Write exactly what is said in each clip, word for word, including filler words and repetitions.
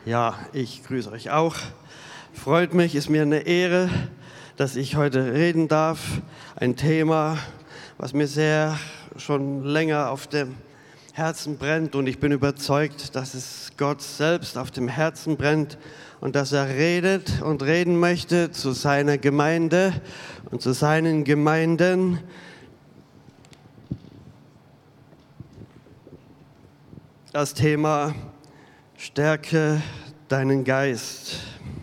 Ja, ich grüße euch auch. Freut mich, ist mir eine Ehre, dass ich heute reden darf. Ein Thema, was mir sehr schon länger auf dem Herzen brennt, und ich bin überzeugt, dass es Gott selbst auf dem Herzen brennt und dass er redet und reden möchte zu seiner Gemeinde und zu seinen Gemeinden. Das Thema: Stärke deinen Geist.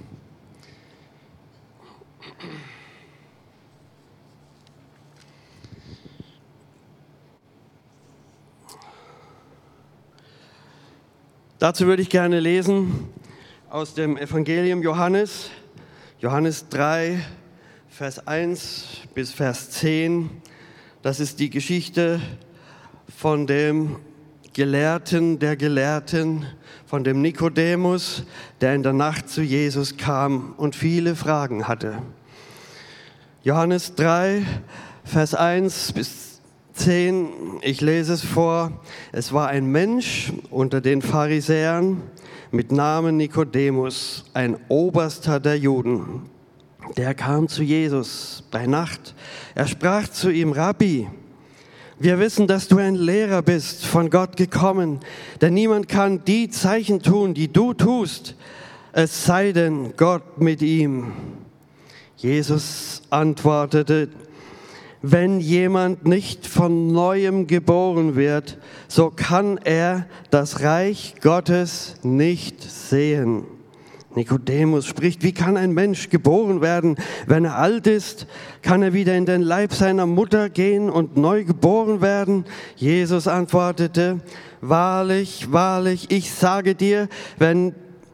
Dazu würde ich gerne lesen aus dem Evangelium Johannes, Johannes drei, Vers eins bis Vers zehn. Das ist die Geschichte von dem Gelehrten der Gelehrten, von dem Nikodemus, der in der Nacht zu Jesus kam und viele Fragen hatte. Johannes drei, Vers eins bis zehn, ich lese es vor. Es war ein Mensch unter den Pharisäern mit Namen Nikodemus, ein Oberster der Juden. Der kam zu Jesus bei Nacht. Er sprach zu ihm: Rabbi, wir wissen, dass du ein Lehrer bist, von Gott gekommen, denn niemand kann die Zeichen tun, die du tust, es sei denn Gott mit ihm. Jesus antwortete: Wenn jemand nicht von Neuem geboren wird, so kann er das Reich Gottes nicht sehen. Nikodemus spricht: Wie kann ein Mensch geboren werden, wenn er alt ist? Kann er wieder in den Leib seiner Mutter gehen und neu geboren werden? Jesus antwortete: Wahrlich, wahrlich, ich sage dir, wenn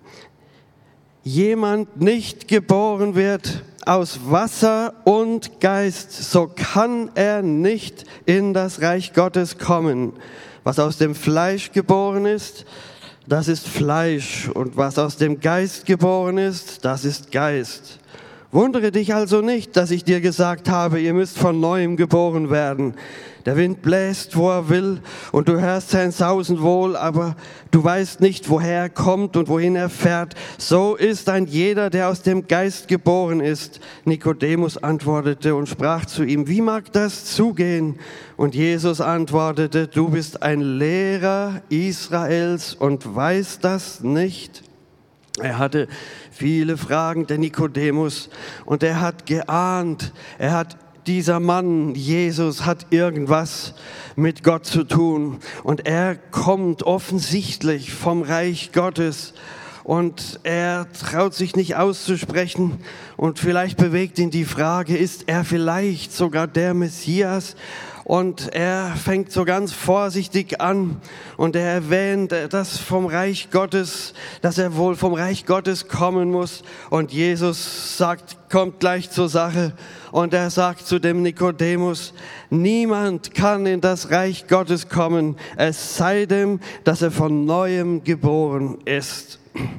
jemand nicht geboren wird aus Wasser und Geist, so kann er nicht in das Reich Gottes kommen. Was aus dem Fleisch geboren ist, das ist Fleisch, und was aus dem Geist geboren ist, das ist Geist. Wundere dich also nicht, dass ich dir gesagt habe, ihr müsst von Neuem geboren werden. Der Wind bläst, wo er will, und du hörst sein Sausen wohl, aber du weißt nicht, woher er kommt und wohin er fährt. So ist ein jeder, der aus dem Geist geboren ist. Nikodemus antwortete und sprach zu ihm: Wie mag das zugehen? Und Jesus antwortete: Du bist ein Lehrer Israels und weißt das nicht? Er hatte viele Fragen, der Nikodemus, und er hat geahnt, er hat Dieser Mann, Jesus, hat irgendwas mit Gott zu tun, und er kommt offensichtlich vom Reich Gottes und er traut sich nicht auszusprechen, und vielleicht bewegt ihn die Frage: Ist er vielleicht sogar der Messias? Und er fängt so ganz vorsichtig an und er erwähnt das vom Reich Gottes, dass er wohl vom Reich Gottes kommen muss. Und Jesus sagt, kommt gleich zur Sache, und er sagt zu dem Nikodemus: Niemand kann in das Reich Gottes kommen, es sei denn, dass er von Neuem geboren ist.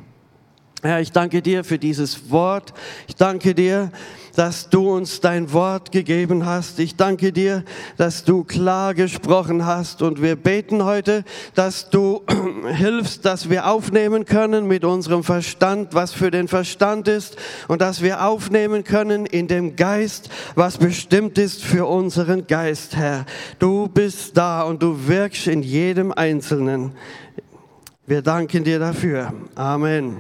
Herr, ich danke dir für dieses Wort. Ich danke dir, dass du uns dein Wort gegeben hast. Ich danke dir, dass du klar gesprochen hast, und wir beten heute, dass du hilfst, dass wir aufnehmen können mit unserem Verstand, was für den Verstand ist, und dass wir aufnehmen können in dem Geist, was bestimmt ist für unseren Geist, Herr. Du bist da und du wirkst in jedem Einzelnen. Wir danken dir dafür. Amen.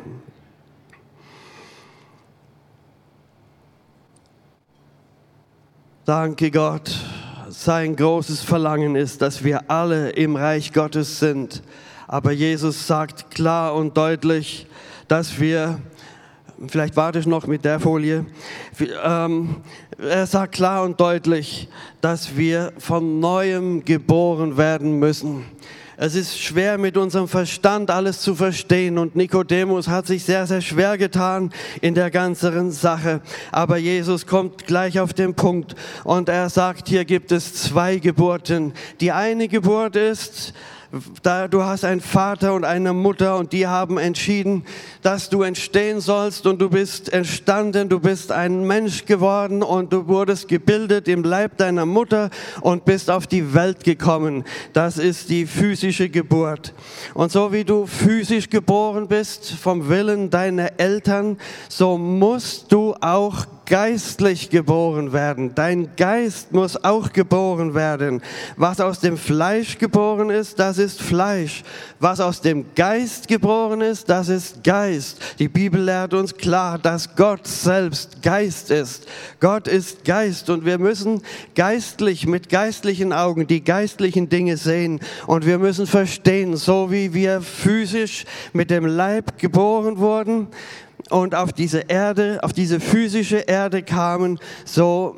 Danke Gott. Sein großes Verlangen ist, dass wir alle im Reich Gottes sind. Aber Jesus sagt klar und deutlich, dass wir, vielleicht warte ich noch mit der Folie, ähm, er sagt klar und deutlich, dass wir von Neuem geboren werden müssen. Es ist schwer, mit unserem Verstand alles zu verstehen, und Nikodemus hat sich sehr, sehr schwer getan in der ganzen Sache. Aber Jesus kommt gleich auf den Punkt und er sagt, hier gibt es zwei Geburten. Die eine Geburt ist Da, du hast einen Vater und eine Mutter und die haben entschieden, dass du entstehen sollst und du bist entstanden, du bist ein Mensch geworden und du wurdest gebildet im Leib deiner Mutter und bist auf die Welt gekommen. Das ist die physische Geburt. Und so wie du physisch geboren bist vom Willen deiner Eltern, so musst du auch geistlich geboren werden. Dein Geist muss auch geboren werden. Was aus dem Fleisch geboren ist, das ist Fleisch. Was aus dem Geist geboren ist, das ist Geist. Die Bibel lehrt uns klar, dass Gott selbst Geist ist. Gott ist Geist und wir müssen geistlich, mit geistlichen Augen die geistlichen Dinge sehen und wir müssen verstehen, so wie wir physisch mit dem Leib geboren wurden, und auf diese Erde, auf diese physische Erde kamen, so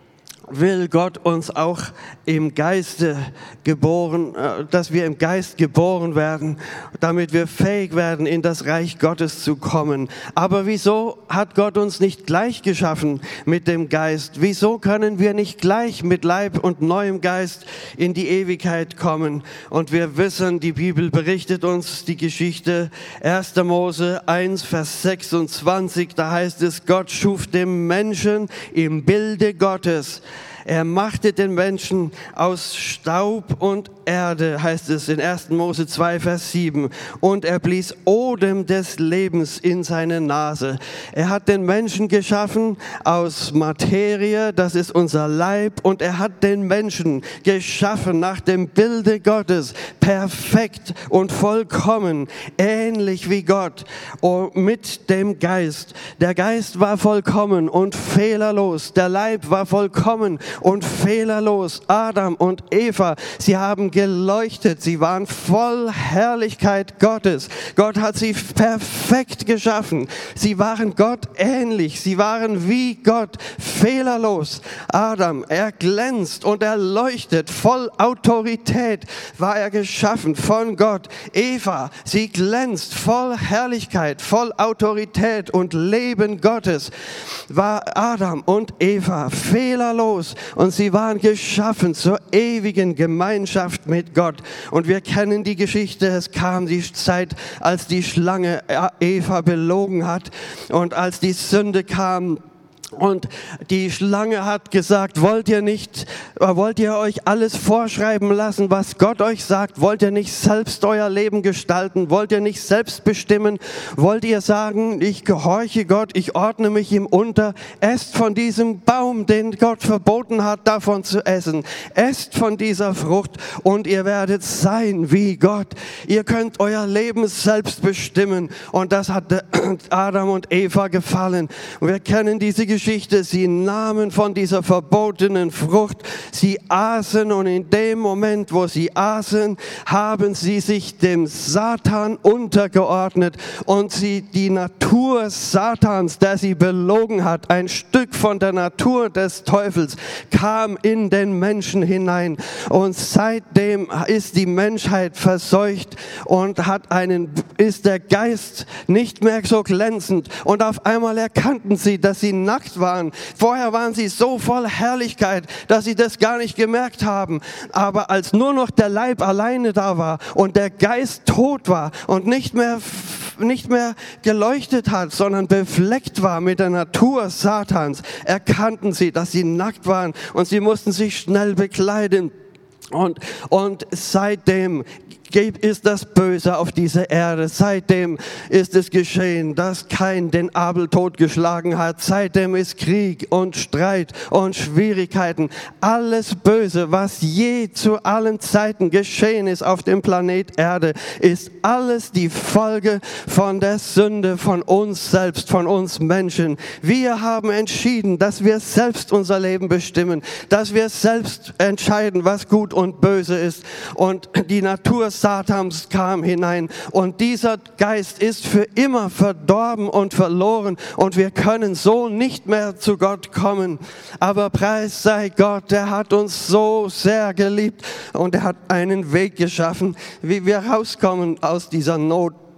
will Gott uns auch im Geiste geboren, dass wir im Geist geboren werden, damit wir fähig werden, in das Reich Gottes zu kommen. Aber wieso hat Gott uns nicht gleich geschaffen mit dem Geist? Wieso können wir nicht gleich mit Leib und neuem Geist in die Ewigkeit kommen? Und wir wissen, die Bibel berichtet uns die Geschichte erster Mose eins, Vers sechsundzwanzig, da heißt es, Gott schuf den Menschen im Bilde Gottes. Er machte den Menschen aus Staub und Erde, heißt es in erster Mose zwei, Vers sieben. Und er blies Odem des Lebens in seine Nase. Er hat den Menschen geschaffen aus Materie, das ist unser Leib. Und er hat den Menschen geschaffen nach dem Bilde Gottes, perfekt und vollkommen, ähnlich wie Gott, und mit dem Geist. Der Geist war vollkommen und fehlerlos. Der Leib war vollkommen und fehlerlos. Adam und Eva, sie haben geleuchtet, sie waren voll Herrlichkeit Gottes. Gott hat sie perfekt geschaffen. Sie waren Gott ähnlich, sie waren wie Gott, fehlerlos. Adam, er glänzt und er leuchtet, voll Autorität war er geschaffen von Gott. Eva, sie glänzt, voll Herrlichkeit, voll Autorität und Leben Gottes. War Adam und Eva fehlerlos. Und sie waren geschaffen zur ewigen Gemeinschaft mit Gott. Und wir kennen die Geschichte, es kam die Zeit, als die Schlange Eva belogen hat und als die Sünde kam. Und die Schlange hat gesagt, wollt ihr nicht, wollt ihr euch alles vorschreiben lassen, was Gott euch sagt? Wollt ihr nicht selbst euer Leben gestalten? Wollt ihr nicht selbst bestimmen? Wollt ihr sagen, ich gehorche Gott, ich ordne mich ihm unter? Esst von diesem Baum, den Gott verboten hat, davon zu essen. Esst von dieser Frucht und ihr werdet sein wie Gott. Ihr könnt euer Leben selbst bestimmen. Und das hat Adam und Eva gefallen. Und wir kennen diese Geschichte. Geschichte, sie nahmen von dieser verbotenen Frucht, sie aßen und in dem Moment, wo sie aßen, haben sie sich dem Satan untergeordnet und sie die Natur Satans, der sie belogen hat, ein Stück von der Natur des Teufels, kam in den Menschen hinein und seitdem ist die Menschheit verseucht und hat einen, ist der Geist nicht mehr so glänzend und auf einmal erkannten sie, dass sie nackt waren. Vorher waren sie so voll Herrlichkeit, dass sie das gar nicht gemerkt haben. Aber als nur noch der Leib alleine da war und der Geist tot war und nicht mehr, nicht mehr geleuchtet hat, sondern befleckt war mit der Natur Satans, erkannten sie, dass sie nackt waren und sie mussten sich schnell bekleiden. Und, und seitdem ist das Böse auf dieser Erde. Seitdem ist es geschehen, dass Kain den Abel totgeschlagen hat. Seitdem ist Krieg und Streit und Schwierigkeiten. Alles Böse, was je zu allen Zeiten geschehen ist auf dem Planet Erde, ist alles die Folge von der Sünde, von uns selbst, von uns Menschen. Wir haben entschieden, dass wir selbst unser Leben bestimmen, dass wir selbst entscheiden, was gut und böse ist. Und die Natur Satans kam hinein und dieser Geist ist für immer verdorben und verloren und wir können so nicht mehr zu Gott kommen. Aber preis sei Gott, der hat uns so sehr geliebt und er hat einen Weg geschaffen, wie wir rauskommen aus dieser Not.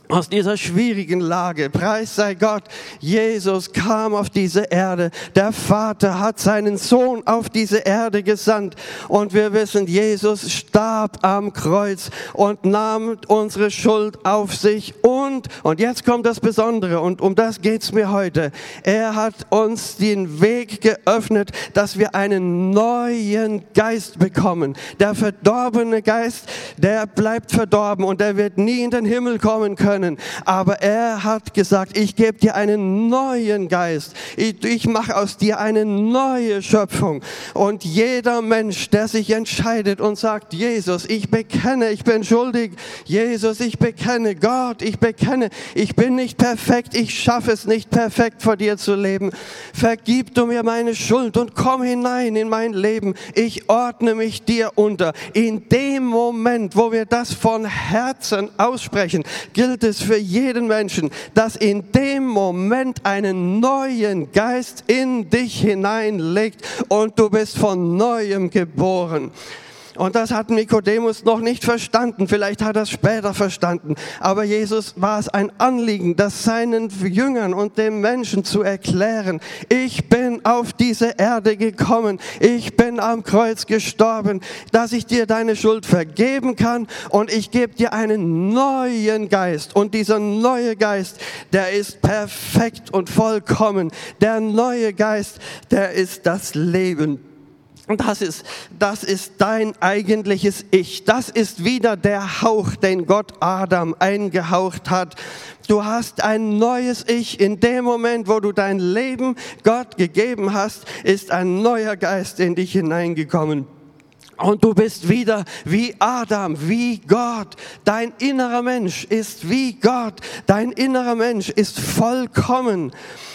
aus dieser schwierigen Lage. Preis sei Gott, Jesus kam auf diese Erde. Der Vater hat seinen Sohn auf diese Erde gesandt. Und wir wissen, Jesus starb am Kreuz und nahm unsere Schuld auf sich. Und, und jetzt kommt das Besondere, und um das geht's mir heute. Er hat uns den Weg geöffnet, dass wir einen neuen Geist bekommen. Der verdorbene Geist, der bleibt verdorben und der wird nie in den Himmel kommen können. Aber er hat gesagt, ich gebe dir einen neuen Geist. Ich, ich mache aus dir eine neue Schöpfung. Und jeder Mensch, der sich entscheidet und sagt, Jesus, ich bekenne, ich bin schuldig. Jesus, ich bekenne, Gott, ich bekenne, ich bin nicht perfekt, ich schaffe es nicht perfekt vor dir zu leben. Vergib du mir meine Schuld und komm hinein in mein Leben. Ich ordne mich dir unter. In dem Moment, wo wir das von Herzen aussprechen, gilt es für jeden Menschen, dass in dem Moment einen neuen Geist in dich hineinlegt und du bist von Neuem geboren. Und das hat Nikodemus noch nicht verstanden. Vielleicht hat er es später verstanden. Aber Jesus war es ein Anliegen, das seinen Jüngern und den Menschen zu erklären. Ich bin auf diese Erde gekommen. Ich bin am Kreuz gestorben, dass ich dir deine Schuld vergeben kann. Und ich gebe dir einen neuen Geist. Und dieser neue Geist, der ist perfekt und vollkommen. Der neue Geist, der ist das Leben. Und das ist, das ist dein eigentliches Ich. Das ist wieder der Hauch, den Gott Adam eingehaucht hat. Du hast ein neues Ich. In dem Moment, wo du dein Leben Gott gegeben hast, ist ein neuer Geist in dich hineingekommen. Und du bist wieder wie Adam, wie Gott. Dein innerer Mensch ist wie Gott. Dein innerer Mensch ist vollkommen.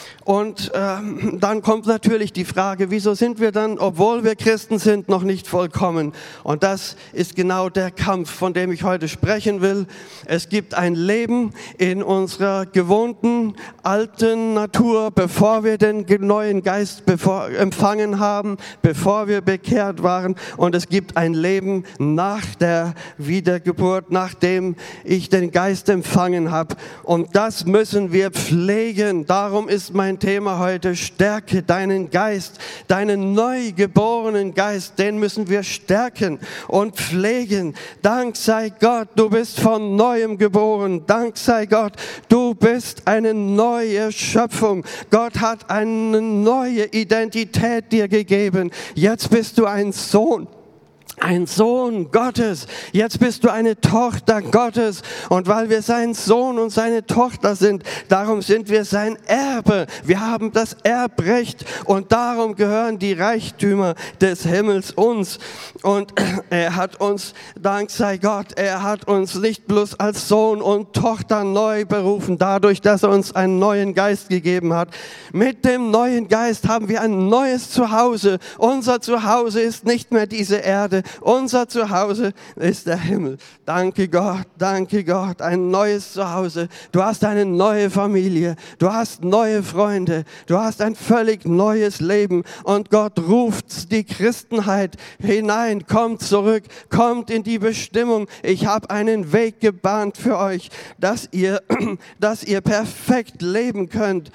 Und ähm, dann kommt natürlich die Frage, wieso sind wir dann, obwohl wir Christen sind, noch nicht vollkommen? Und das ist genau der Kampf, von dem ich heute sprechen will. Es gibt ein Leben in unserer gewohnten alten Natur, bevor wir den neuen Geist bevor, empfangen haben, bevor wir bekehrt waren. Und es gibt ein Leben nach der Wiedergeburt, nachdem ich den Geist empfangen habe. Und das müssen wir pflegen. Darum ist mein Thema heute: Stärke deinen Geist, deinen neugeborenen Geist, den müssen wir stärken und pflegen. Dank sei Gott, du bist von Neuem geboren. Dank sei Gott, du bist eine neue Schöpfung. Gott hat eine neue Identität dir gegeben. Jetzt bist du ein Sohn. Ein Sohn Gottes. Jetzt bist du eine Tochter Gottes. Und weil wir sein Sohn und seine Tochter sind, darum sind wir sein Erbe. Wir haben das Erbrecht und darum gehören die Reichtümer des Himmels uns. Und er hat uns, Dank sei Gott, er hat uns nicht bloß als Sohn und Tochter neu berufen, dadurch, dass er uns einen neuen Geist gegeben hat. Mit dem neuen Geist haben wir ein neues Zuhause. Unser Zuhause ist nicht mehr diese Erde. Unser Zuhause ist der Himmel. Danke Gott, danke Gott, ein neues Zuhause. Du hast eine neue Familie, du hast neue Freunde, du hast ein völlig neues Leben. Und Gott ruft die Christenheit hinein, kommt zurück, kommt in die Bestimmung. Ich habe einen Weg gebahnt für euch, dass ihr, dass ihr perfekt leben könnt.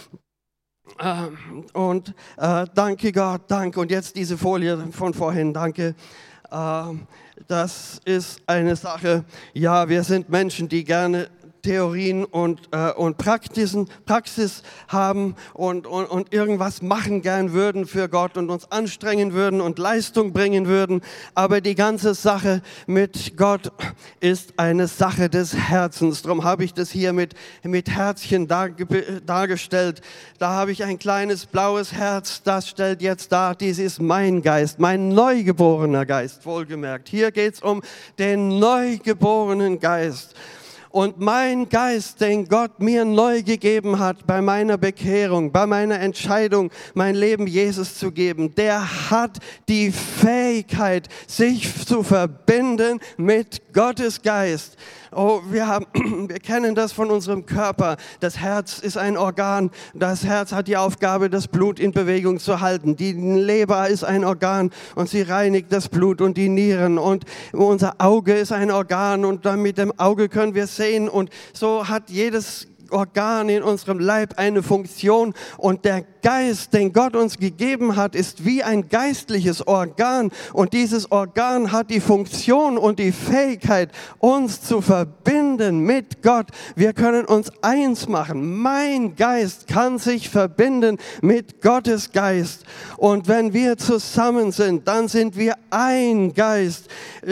Und äh, danke Gott, danke. Und jetzt diese Folie von vorhin, danke. Äh, das ist eine Sache, ja, wir sind Menschen, die gerne Theorien und, äh, und Praxisen, Praxis haben und, und, und irgendwas machen gern würden für Gott und uns anstrengen würden und Leistung bringen würden. Aber die ganze Sache mit Gott ist eine Sache des Herzens. Darum habe ich das hier mit, mit Herzchen darge- dargestellt. Da habe ich ein kleines blaues Herz, das stellt jetzt dar, dies ist mein Geist, mein neugeborener Geist, wohlgemerkt. Hier geht es um den neugeborenen Geist. Und mein Geist, den Gott mir neu gegeben hat bei meiner Bekehrung, bei meiner Entscheidung, mein Leben Jesus zu geben, der hat die Fähigkeit, sich zu verbinden mit Gottes Geist. Oh, wir haben, wir kennen das von unserem Körper. Das Herz ist ein Organ. Das Herz hat die Aufgabe, das Blut in Bewegung zu halten. Die Leber ist ein Organ und sie reinigt das Blut und die Nieren. Und unser Auge ist ein Organ und dann mit dem Auge können wir sehen. Und so hat jedes Organ in unserem Leib eine Funktion und der Geist, den Gott uns gegeben hat, ist wie ein geistliches Organ und dieses Organ hat die Funktion und die Fähigkeit, uns zu verbinden mit Gott. Wir können uns eins machen. Mein Geist kann sich verbinden mit Gottes Geist und wenn wir zusammen sind, dann sind wir ein Geist.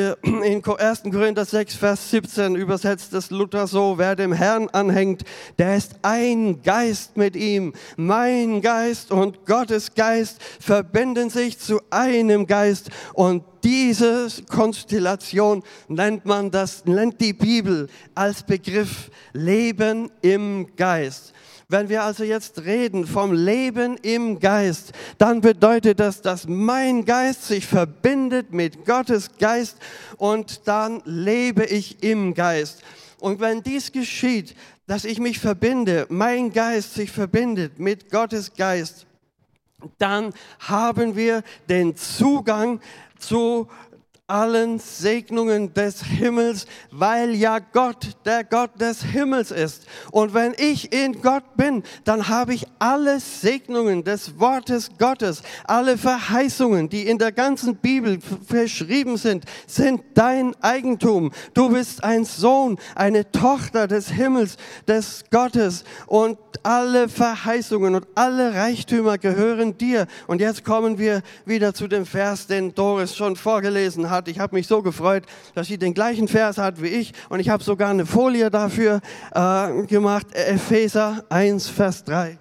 In erster Korinther sechs, Vers siebzehn übersetzt es Luther so: Wer dem Herrn anhängt, der ist ein Geist mit ihm. Mein Geist und Gottes Geist verbinden sich zu einem Geist und diese Konstellation nennt man das, nennt die Bibel als Begriff Leben im Geist. Wenn wir also jetzt reden vom Leben im Geist, dann bedeutet das, dass mein Geist sich verbindet mit Gottes Geist und dann lebe ich im Geist. Und wenn dies geschieht, dass ich mich verbinde, mein Geist sich verbindet mit Gottes Geist, dann haben wir den Zugang zu allen Segnungen des Himmels, weil ja Gott der Gott des Himmels ist. Und wenn ich in Gott bin, dann habe ich alle Segnungen des Wortes Gottes, alle Verheißungen, die in der ganzen Bibel verschrieben sind, sind dein Eigentum. Du bist ein Sohn, eine Tochter des Himmels, des Gottes und alle Verheißungen und alle Reichtümer gehören dir. Und jetzt kommen wir wieder zu dem Vers, den Doris schon vorgelesen hat. Ich habe mich so gefreut, dass sie den gleichen Vers hat wie ich und ich habe sogar eine Folie dafür äh, gemacht. Epheser eins, Vers drei.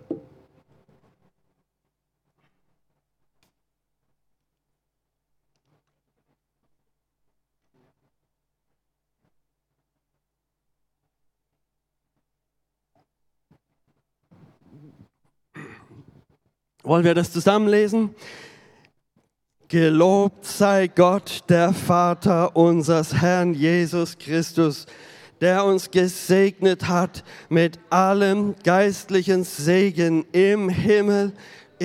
Wollen wir das zusammenlesen? Gelobt sei Gott, der Vater unseres Herrn Jesus Christus, der uns gesegnet hat mit allem geistlichen Segen im Himmel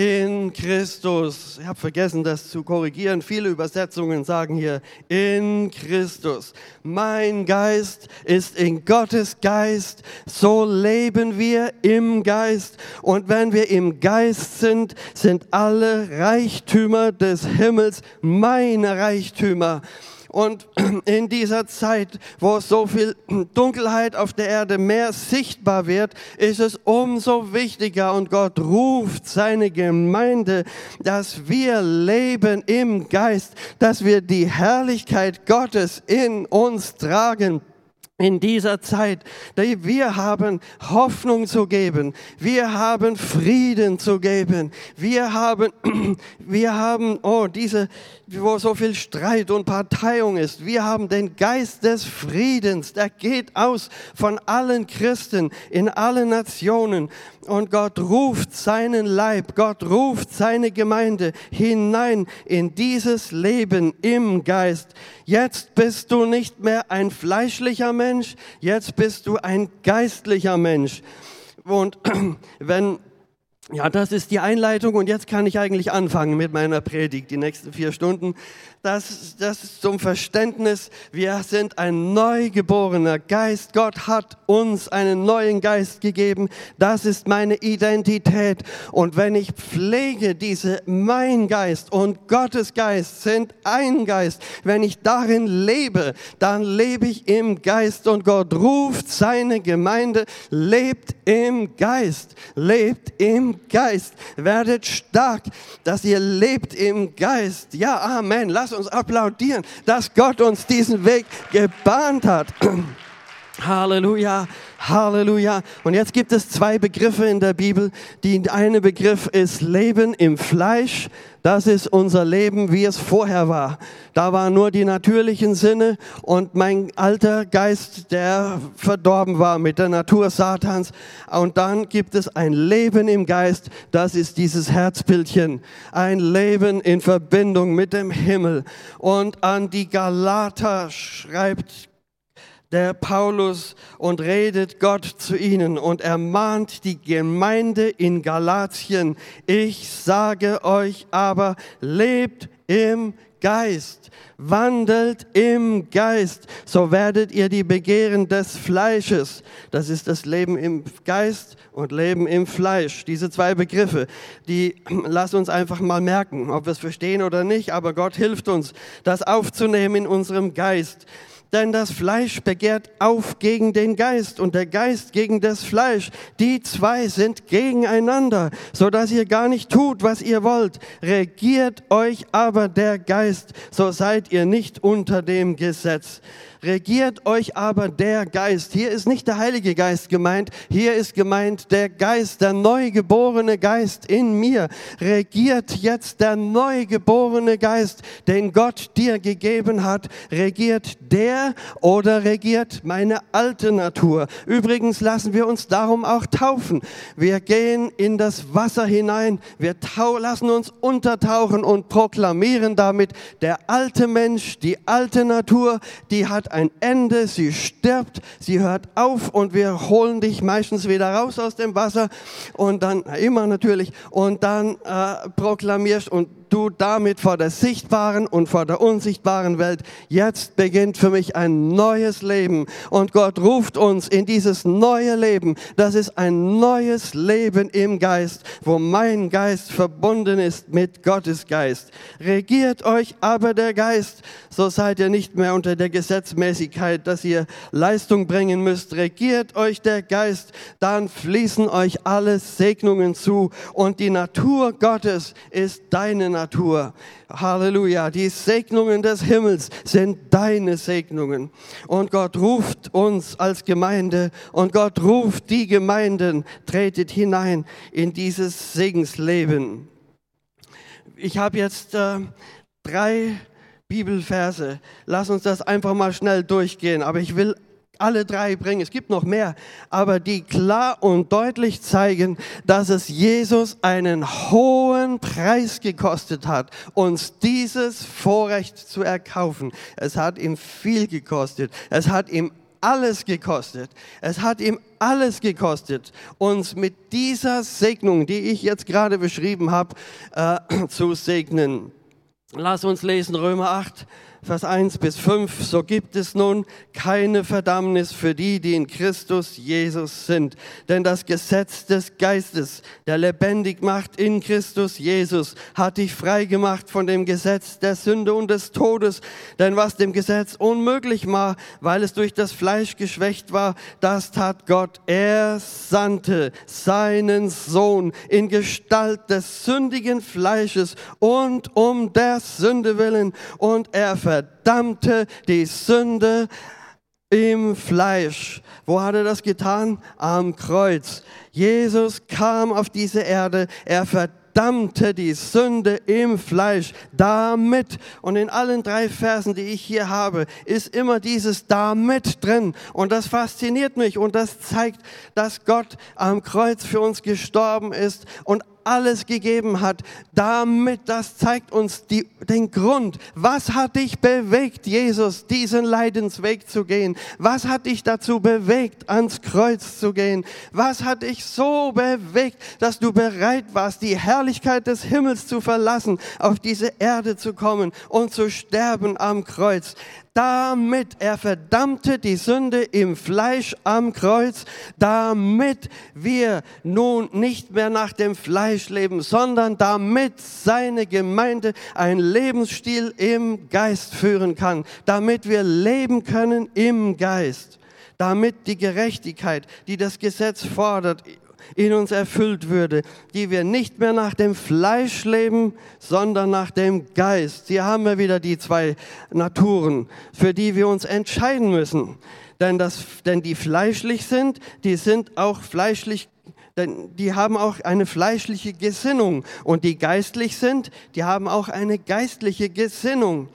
in Christus. Ich habe vergessen, das zu korrigieren. Viele Übersetzungen sagen hier in Christus. Mein Geist ist in Gottes Geist. So leben wir im Geist. Und wenn wir im Geist sind, sind alle Reichtümer des Himmels meine Reichtümer. Und in dieser Zeit, wo so viel Dunkelheit auf der Erde mehr sichtbar wird, ist es umso wichtiger und Gott ruft seine Gemeinde, dass wir leben im Geist, dass wir die Herrlichkeit Gottes in uns tragen. In dieser Zeit, wir haben Hoffnung zu geben, wir haben Frieden zu geben, wir haben, wir haben, oh, diese, wo so viel Streit und Parteiung ist, wir haben den Geist des Friedens, der geht aus von allen Christen in allen Nationen und Gott ruft seinen Leib, Gott ruft seine Gemeinde hinein in dieses Leben im Geist. Jetzt bist du nicht mehr ein fleischlicher Mensch, jetzt bist du ein geistlicher Mensch. Und wenn, ja, das ist die Einleitung und jetzt kann ich eigentlich anfangen mit meiner Predigt, die nächsten vier Stunden. Das, das ist zum Verständnis, wir sind ein neugeborener Geist. Gott hat uns einen neuen Geist gegeben. Das ist meine Identität. Und wenn ich pflege diese, mein Geist und Gottes Geist sind ein Geist. Wenn ich darin lebe, dann lebe ich im Geist und Gott ruft seine Gemeinde, lebt im Geist, lebt im Geist. Werdet stark, dass ihr lebt im Geist. Ja, Amen. Lass uns applaudieren, dass Gott uns diesen Weg gebahnt hat. Halleluja, Halleluja. Und jetzt gibt es zwei Begriffe in der Bibel. Der eine Begriff ist Leben im Fleisch. Das ist unser Leben, wie es vorher war. Da waren nur die natürlichen Sinne und mein alter Geist, der verdorben war mit der Natur Satans. Und dann gibt es ein Leben im Geist. Das ist dieses Herzbildchen. Ein Leben in Verbindung mit dem Himmel. Und an die Galater schreibt der Paulus und redet Gott zu ihnen und ermahnt die Gemeinde in Galatien. Ich sage euch aber, lebt im Geist, wandelt im Geist, so werdet ihr die Begehren des Fleisches, das ist das Leben im Geist und Leben im Fleisch, diese zwei Begriffe, die lass uns einfach mal merken, ob wir es verstehen oder nicht, aber Gott hilft uns, das aufzunehmen in unserem Geist. Denn das Fleisch begehrt auf gegen den Geist und der Geist gegen das Fleisch. Die zwei sind gegeneinander, so dass ihr gar nicht tut, was ihr wollt. Regiert euch aber der Geist, so seid ihr nicht unter dem Gesetz. Regiert euch aber der Geist. Hier ist nicht der Heilige Geist gemeint, hier ist gemeint der Geist, der neugeborene Geist in mir. Regiert jetzt der neugeborene Geist, den Gott dir gegeben hat. Regiert der oder regiert meine alte Natur? Übrigens lassen wir uns darum auch taufen. Wir gehen in das Wasser hinein, wir tau- lassen uns untertauchen und proklamieren damit, der alte Mensch, die alte Natur, die hat ein Ende, sie stirbt, sie hört auf und wir holen dich meistens wieder raus aus dem Wasser und dann, immer natürlich, und dann äh, proklamierst und du damit vor der sichtbaren und vor der unsichtbaren Welt, jetzt beginnt für mich ein neues Leben und Gott ruft uns in dieses neue Leben. Das ist ein neues Leben im Geist, wo mein Geist verbunden ist mit Gottes Geist. Regiert euch aber der Geist, so seid ihr nicht mehr unter der Gesetzmäßigkeit, dass ihr Leistung bringen müsst. Regiert euch der Geist, dann fließen euch alle Segnungen zu und die Natur Gottes ist deine Natur. Halleluja, die Segnungen des Himmels sind deine Segnungen. Und Gott ruft uns als Gemeinde und Gott ruft die Gemeinden, tretet hinein in dieses Segensleben. Ich habe jetzt äh, drei Bibelverse. Lass uns das einfach mal schnell durchgehen. Aber ich will alle drei bringen. Es gibt noch mehr, aber die klar und deutlich zeigen, dass es Jesus einen hohen Preis gekostet hat, uns dieses Vorrecht zu erkaufen. Es hat ihm viel gekostet. Es hat ihm alles gekostet. Es hat ihm alles gekostet, uns mit dieser Segnung, die ich jetzt gerade beschrieben habe, äh, zu segnen. Lass uns lesen Römer acht, Vers eins bis fünf. So gibt es nun keine Verdammnis für die, die in Christus Jesus sind. Denn das Gesetz des Geistes, der lebendig macht in Christus Jesus, hat dich frei gemacht von dem Gesetz der Sünde und des Todes. Denn was dem Gesetz unmöglich war, weil es durch das Fleisch geschwächt war, das tat Gott. Er sandte seinen Sohn in Gestalt des sündigen Fleisches und um der Sünde willen, und er verdammte die Sünde im Fleisch. Wo hat er das getan? Am Kreuz. Jesus kam auf diese Erde, er verdammte die Sünde im Fleisch damit. Und in allen drei Versen, die ich hier habe, ist immer dieses damit drin. Und das fasziniert mich und das zeigt, dass Gott am Kreuz für uns gestorben ist und alles gegeben hat, damit, das zeigt uns die, den Grund. Was hat dich bewegt, Jesus, diesen Leidensweg zu gehen? Was hat dich dazu bewegt, ans Kreuz zu gehen? Was hat dich so bewegt, dass du bereit warst, die Herrlichkeit des Himmels zu verlassen, auf diese Erde zu kommen und zu sterben am Kreuz? Damit er verdammte die Sünde im Fleisch am Kreuz, damit wir nun nicht mehr nach dem Fleisch leben, sondern damit seine Gemeinde einen Lebensstil im Geist führen kann, damit wir leben können im Geist, damit die Gerechtigkeit, die das Gesetz fordert, in uns erfüllt würde, die wir nicht mehr nach dem Fleisch leben, sondern nach dem Geist. Hier haben wir wieder die zwei Naturen, für die wir uns entscheiden müssen. Denn, das, denn die fleischlich sind, die sind auch fleischlich, denn die haben auch eine fleischliche Gesinnung. Und die geistlich sind, die haben auch eine geistliche Gesinnung.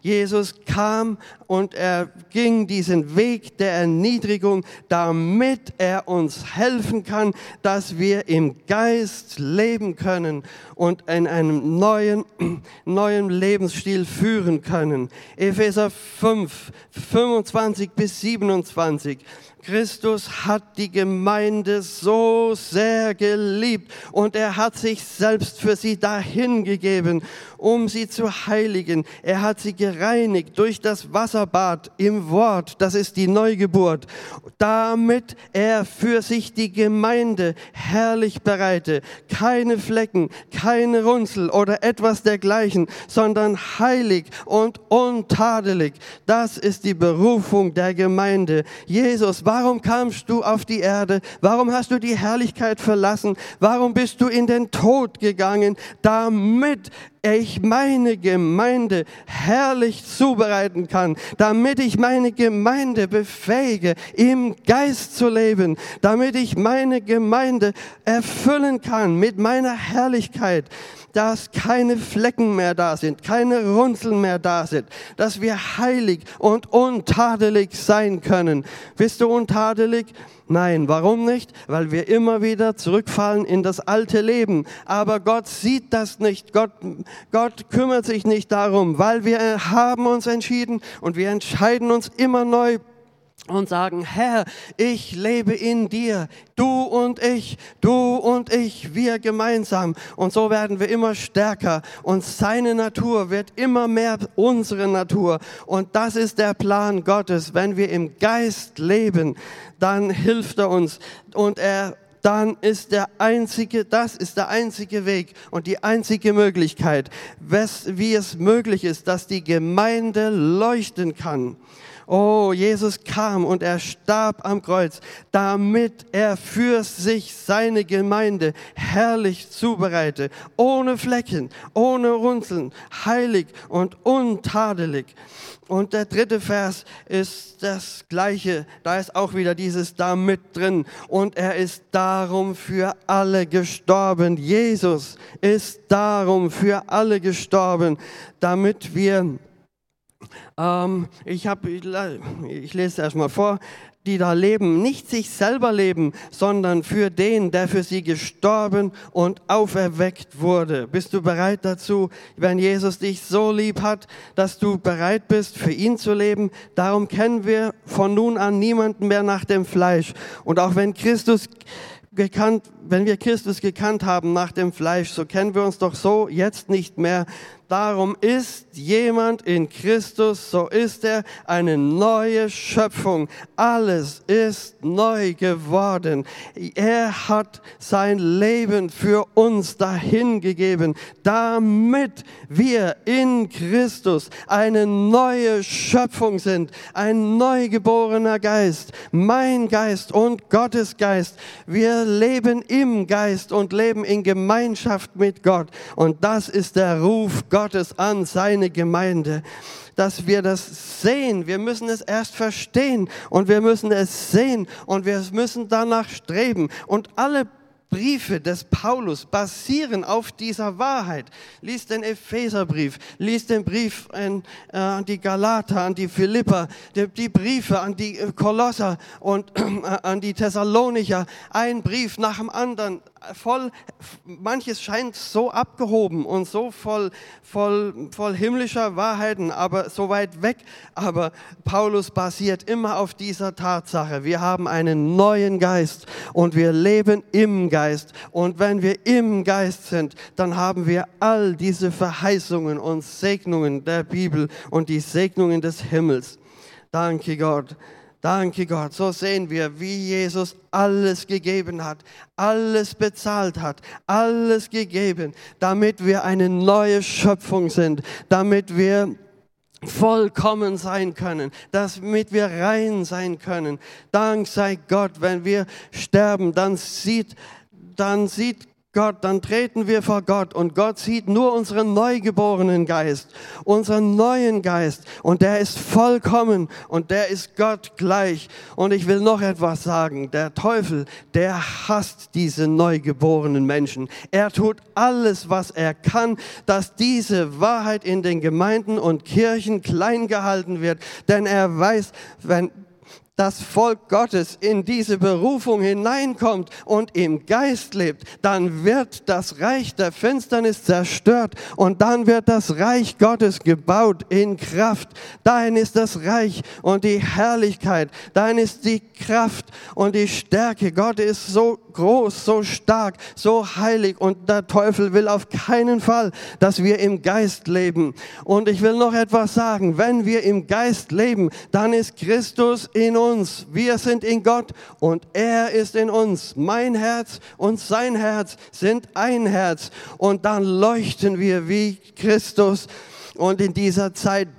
Jesus kam und er ging diesen Weg der Erniedrigung, damit er uns helfen kann, dass wir im Geist leben können und in einem neuen, neuen Lebensstil führen können. Epheser fünf, fünfundzwanzig bis siebenundzwanzig. Christus hat die Gemeinde so sehr geliebt und er hat sich selbst für sie dahingegeben, um sie zu heiligen. Er hat sie gereinigt durch das Wasserbad im Wort, das ist die Neugeburt, damit er für sich die Gemeinde herrlich bereite. Keine Flecken, keine Runzel oder etwas dergleichen, sondern heilig und untadelig. Das ist die Berufung der Gemeinde. Jesus, warum kamst du auf die Erde? Warum hast du die Herrlichkeit verlassen? Warum bist du in den Tod gegangen? Damit ich meine Gemeinde herrlich zubereiten kann, damit ich meine Gemeinde befähige, im Geist zu leben, damit ich meine Gemeinde erfüllen kann mit meiner Herrlichkeit, dass keine Flecken mehr da sind, keine Runzeln mehr da sind, dass wir heilig und untadelig sein können. Bist du untadelig? Nein, warum nicht? Weil wir immer wieder zurückfallen in das alte Leben. Aber Gott sieht das nicht. Gott, Gott kümmert sich nicht darum, weil wir haben uns entschieden und wir entscheiden uns immer neu und sagen, Herr, ich lebe in dir, du und ich, du und ich, wir gemeinsam. Und so werden wir immer stärker und seine Natur wird immer mehr unsere Natur. Und das ist der Plan Gottes. Wenn wir im Geist leben, dann hilft er uns und er dann ist der einzige, das ist der einzige Weg und die einzige Möglichkeit, wie es möglich ist, dass die Gemeinde leuchten kann. Oh, Jesus kam und er starb am Kreuz, damit er für sich seine Gemeinde herrlich zubereite, ohne Flecken, ohne Runzeln, heilig und untadelig. Und der dritte Vers ist das Gleiche. Da ist auch wieder dieses da mit drin. Und er ist darum für alle gestorben. Jesus ist darum für alle gestorben, damit wir, ähm, ich, hab, ich, ich lese erst mal vor, die da leben, nicht sich selber leben, sondern für den, der für sie gestorben und auferweckt wurde. Bist du bereit dazu, wenn Jesus dich so lieb hat, dass du bereit bist, für ihn zu leben? Darum kennen wir von nun an niemanden mehr nach dem Fleisch. Und auch wenn Christus gekannt, wenn wir Christus gekannt haben nach dem Fleisch, so kennen wir uns doch so jetzt nicht mehr. Darum ist jemand in Christus, so ist er eine neue Schöpfung. Alles ist neu geworden. Er hat sein Leben für uns dahingegeben, damit wir in Christus eine neue Schöpfung sind, ein neugeborener Geist, mein Geist und Gottes Geist. Wir leben im Geist und leben in Gemeinschaft mit Gott. Und das ist der Ruf Gottes an seine Gemeinde, dass wir das sehen. Wir müssen es erst verstehen und wir müssen es sehen und wir müssen danach streben. Und alle Briefe des Paulus basieren auf dieser Wahrheit. Lies den Epheserbrief, lies den Brief an, äh, an die Galater, an die Philipper, die, die Briefe an die Kolosser und äh, an die Thessalonicher. Ein Brief nach dem anderen. Voll, manches scheint so abgehoben und so voll, voll, voll himmlischer Wahrheiten, aber so weit weg. Aber Paulus basiert immer auf dieser Tatsache. Wir haben einen neuen Geist und wir leben im Geist. Und wenn wir im Geist sind, dann haben wir all diese Verheißungen und Segnungen der Bibel und die Segnungen des Himmels. Danke Gott. Danke Gott, so sehen wir, wie Jesus alles gegeben hat, alles bezahlt hat, alles gegeben, damit wir eine neue Schöpfung sind, damit wir vollkommen sein können, damit wir rein sein können. Dank sei Gott, wenn wir sterben, dann sieht, dann sieht Gott, dann treten wir vor Gott und Gott sieht nur unseren neugeborenen Geist, unseren neuen Geist und der ist vollkommen und der ist Gott gleich. Und ich will noch etwas sagen, der Teufel, der hasst diese neugeborenen Menschen. Er tut alles, was er kann, dass diese Wahrheit in den Gemeinden und Kirchen klein gehalten wird, denn er weiß, wenn das Volk Gottes in diese Berufung hineinkommt und im Geist lebt, dann wird das Reich der Finsternis zerstört und dann wird das Reich Gottes gebaut in Kraft. Dahin ist das Reich und die Herrlichkeit, dahin ist die Kraft und die Stärke. Gott ist so groß, so stark, so heilig und der Teufel will auf keinen Fall, dass wir im Geist leben. Und ich will noch etwas sagen, wenn wir im Geist leben, dann ist Christus in uns. Uns. Wir sind in Gott und er ist in uns. Mein Herz und sein Herz sind ein Herz und dann leuchten wir wie Christus und in dieser Zeit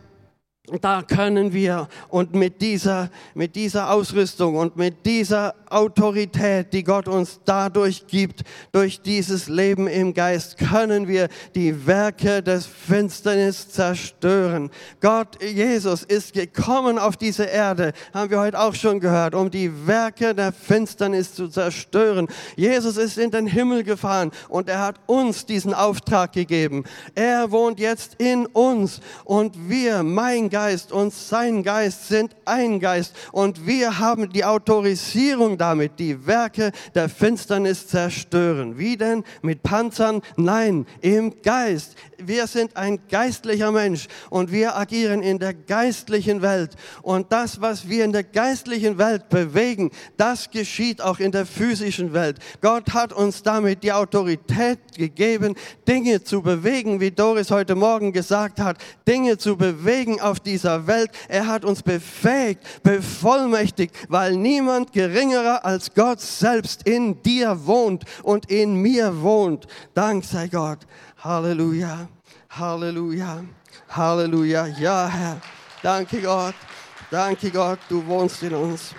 da können wir und mit dieser, mit dieser Ausrüstung und mit dieser Autorität, die Gott uns dadurch gibt, durch dieses Leben im Geist, können wir die Werke des Finsternis zerstören. Gott, Jesus, ist gekommen auf diese Erde, haben wir heute auch schon gehört, um die Werke der Finsternis zu zerstören. Jesus ist in den Himmel gefahren und er hat uns diesen Auftrag gegeben. Er wohnt jetzt in uns und wir, mein Geist, Geist und sein Geist sind ein Geist und wir haben die Autorisierung damit, die Werke der Finsternis zerstören. Wie denn? Mit Panzern? Nein, im Geist. Wir sind ein geistlicher Mensch und wir agieren in der geistlichen Welt und das, was wir in der geistlichen Welt bewegen, das geschieht auch in der physischen Welt. Gott hat uns damit die Autorität gegeben, Dinge zu bewegen, wie Doris heute Morgen gesagt hat, Dinge zu bewegen auf dieser Welt. Er hat uns befähigt, bevollmächtigt, weil niemand geringerer als Gott selbst in dir wohnt und in mir wohnt. Dank sei Gott. Halleluja, Halleluja, Halleluja. Ja, Herr, danke Gott, danke Gott, du wohnst in uns.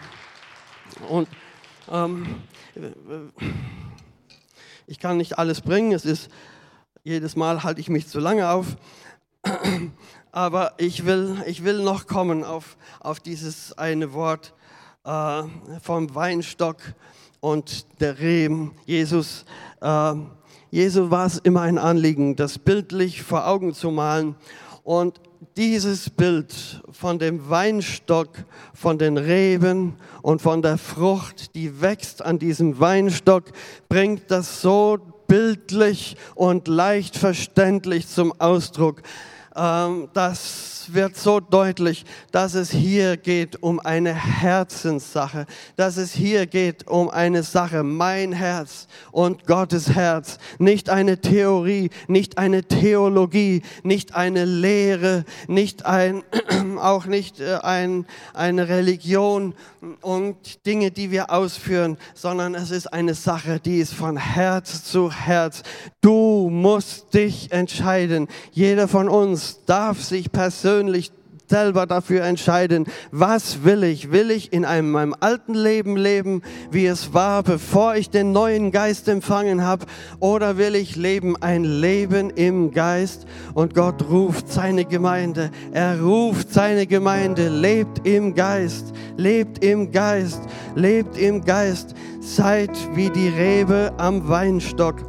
Und ähm, ich kann nicht alles bringen, es ist, jedes Mal halte ich mich zu lange auf. Aber ich will, ich will noch kommen auf, auf dieses eine Wort äh, vom Weinstock und der Reben. Jesus, äh, Jesus war es immer ein Anliegen, das bildlich vor Augen zu malen. Und dieses Bild von dem Weinstock, von den Reben und von der Frucht, die wächst an diesem Weinstock, bringt das so bildlich und leicht verständlich zum Ausdruck. Das wird so deutlich, dass es hier geht um eine Herzenssache, dass es hier geht um eine Sache, mein Herz und Gottes Herz, nicht eine Theorie, nicht eine Theologie, nicht eine Lehre, nicht ein, auch nicht ein, eine Religion und Dinge, die wir ausführen, sondern es ist eine Sache, die ist von Herz zu Herz. Du musst dich entscheiden. Jeder von uns darf sich persönlich selber dafür entscheiden, was will ich? Will ich in einem, meinem alten Leben leben, wie es war, bevor ich den neuen Geist empfangen habe? Oder will ich leben ein Leben im Geist? Und Gott ruft seine Gemeinde. Er ruft seine Gemeinde. Lebt im Geist. Lebt im Geist. Lebt im Geist. Seid wie die Rebe am Weinstock.